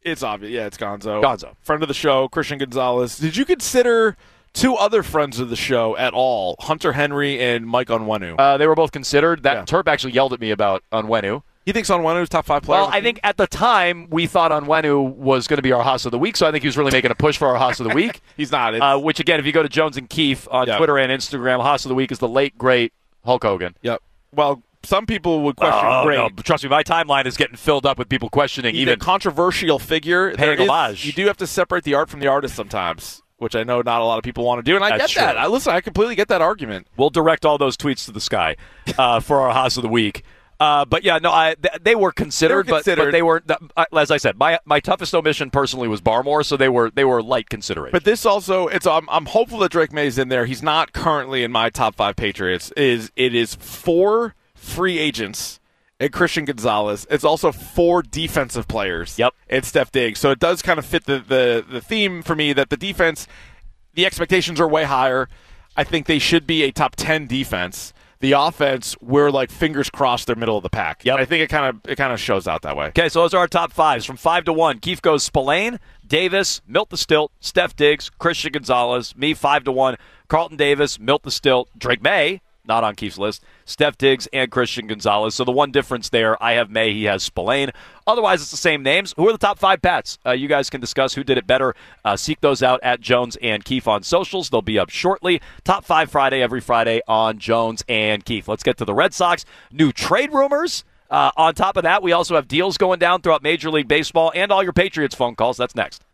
It's obvious. Yeah, it's Gonzo. Gonzo. Friend of the show, Christian Gonzalez. Did you consider two other friends of the show at all, Hunter Henry and Mike Onwenu? Uh, they were both considered. That Yeah. Terp actually yelled at me about Onwenu. He thinks Onwenu's top five player? Well, I think at the time we thought Onwenu was going to be our Haas of the Week, so I think he was really making a push for our Haas of the Week. He's not. Uh, which, again, if you go to Jones and Keefe on Yep. Twitter and Instagram, Haas of the Week is the late, great Hulk Hogan. Yep. Well, some people would question Oh, great. no, but trust me, my timeline is getting filled up with people questioning He's even a controversial figure. paying There is- homage. You do have to separate the art from the artist sometimes, which I know not a lot of people want to do, and I That's get that. true. I listen. I completely get that argument. We'll direct all those tweets to the sky uh, for our Haas of the Week. Uh, but yeah, no, I, th- they were considered, They were considered. But, but they were, uh, as I said, my my toughest omission personally was Barmore, so they were they were light consideration. But this also, it's I'm, I'm hopeful that Drake May's in there. He's not currently in my top five Patriots. Is it is four free agents and Christian Gonzalez. It's also four defensive players. Yep. And Steph Diggs. So it does kind of fit the, the, the theme for me that the defense, the expectations are way higher. I think they should be a top ten defense. The offense, we're like fingers crossed they're middle of the pack. Yep. I think it kind of it kind of shows out that way. Okay, so those are our top fives. From five to one, Keefe goes Spillane, Davis, Milt the Stilt, Steph Diggs, Christian Gonzalez. Me, five to one, Carlton Davis, Milt the Stilt, Drake May, not on Keefe's list, Steph Diggs, and Christian Gonzalez. So the one difference there, I have May, he has Spillane. Otherwise, it's the same names. Who are the top five Pats? Uh, you guys can discuss who did it better. Uh, seek those out at Jones and Keefe on socials. They'll be up shortly. Top five Friday, every Friday on Jones and Keefe. Let's get to the Red Sox. New trade rumors. Uh, on top of that, we also have deals going down throughout Major League Baseball and all your Patriots phone calls. That's next.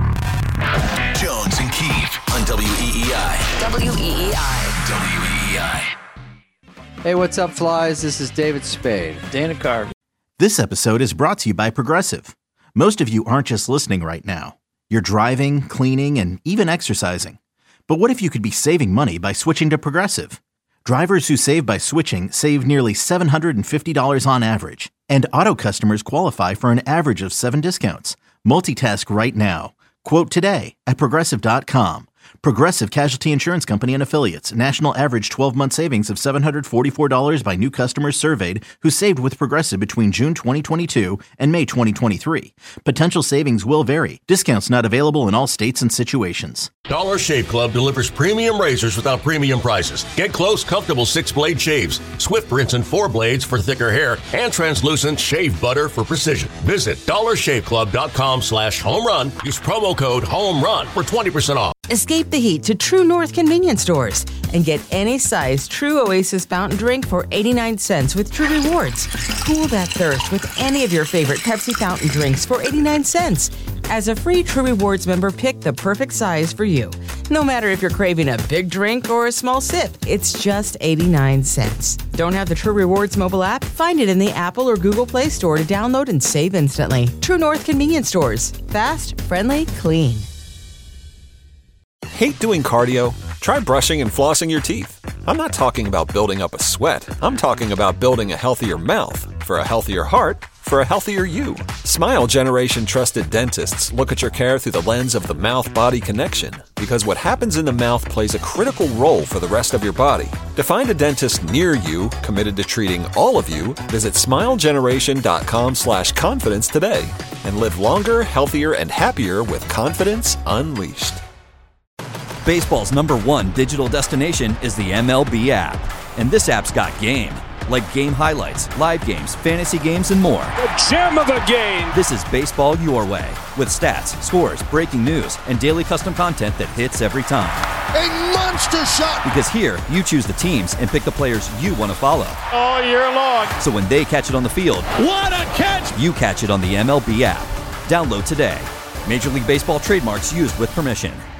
Jones and Keefe on W E E I. W E E I. W E E I. Hey, what's up, flies? This is David Spade. Dana Carvey. This episode is brought to you by Progressive. Most of you aren't just listening right now. You're driving, cleaning, and even exercising. But what if you could be saving money by switching to Progressive? Drivers who save by switching save nearly seven hundred fifty dollars on average. And auto customers qualify for an average of seven discounts. Multitask right now. Quote today at Progressive dot com. Progressive Casualty Insurance Company and Affiliates. National average twelve-month savings of seven hundred forty-four dollars by new customers surveyed who saved with Progressive between June twenty twenty-two and May twenty twenty-three. Potential savings will vary. Discounts not available in all states and situations. Dollar Shave Club delivers premium razors without premium prices. Get close, comfortable six-blade shaves, swift rinse and four blades for thicker hair, and translucent shave butter for precision. Visit dollar shave club dot com slash home run. Use promo code HOMERUN for twenty percent off. Escape the heat to True North convenience stores and get any size True Oasis fountain drink for eighty-nine cents with True Rewards. Cool that thirst with any of your favorite Pepsi fountain drinks for eighty-nine cents. As a free True Rewards member, pick the perfect size for you. No matter if you're craving a big drink or a small sip, it's just eighty-nine cents. Don't have the True Rewards mobile app? Find it in the Apple or Google Play Store to download and save instantly. True North convenience stores. Fast, friendly, clean. Hate doing cardio? Try brushing and flossing your teeth. I'm not talking about building up a sweat. I'm talking about building a healthier mouth. For a healthier heart, for a healthier you. Smile Generation trusted dentists look at your care through the lens of the mouth-body connection, because what happens in the mouth plays a critical role for the rest of your body. To find a dentist near you committed to treating all of you, visit smile generation dot com slash confidence today and live longer, healthier, and happier with confidence unleashed. Baseball's number one digital destination is the M L B app. And this app's got game. Like game highlights, live games, fantasy games, and more. The gem of the game. This is baseball your way. With stats, scores, breaking news, and daily custom content that hits every time. A monster shot. Because here, you choose the teams and pick the players you want to follow. All year long. So when they catch it on the field, what a catch! You catch it on the M L B app. Download today. Major League Baseball trademarks used with permission.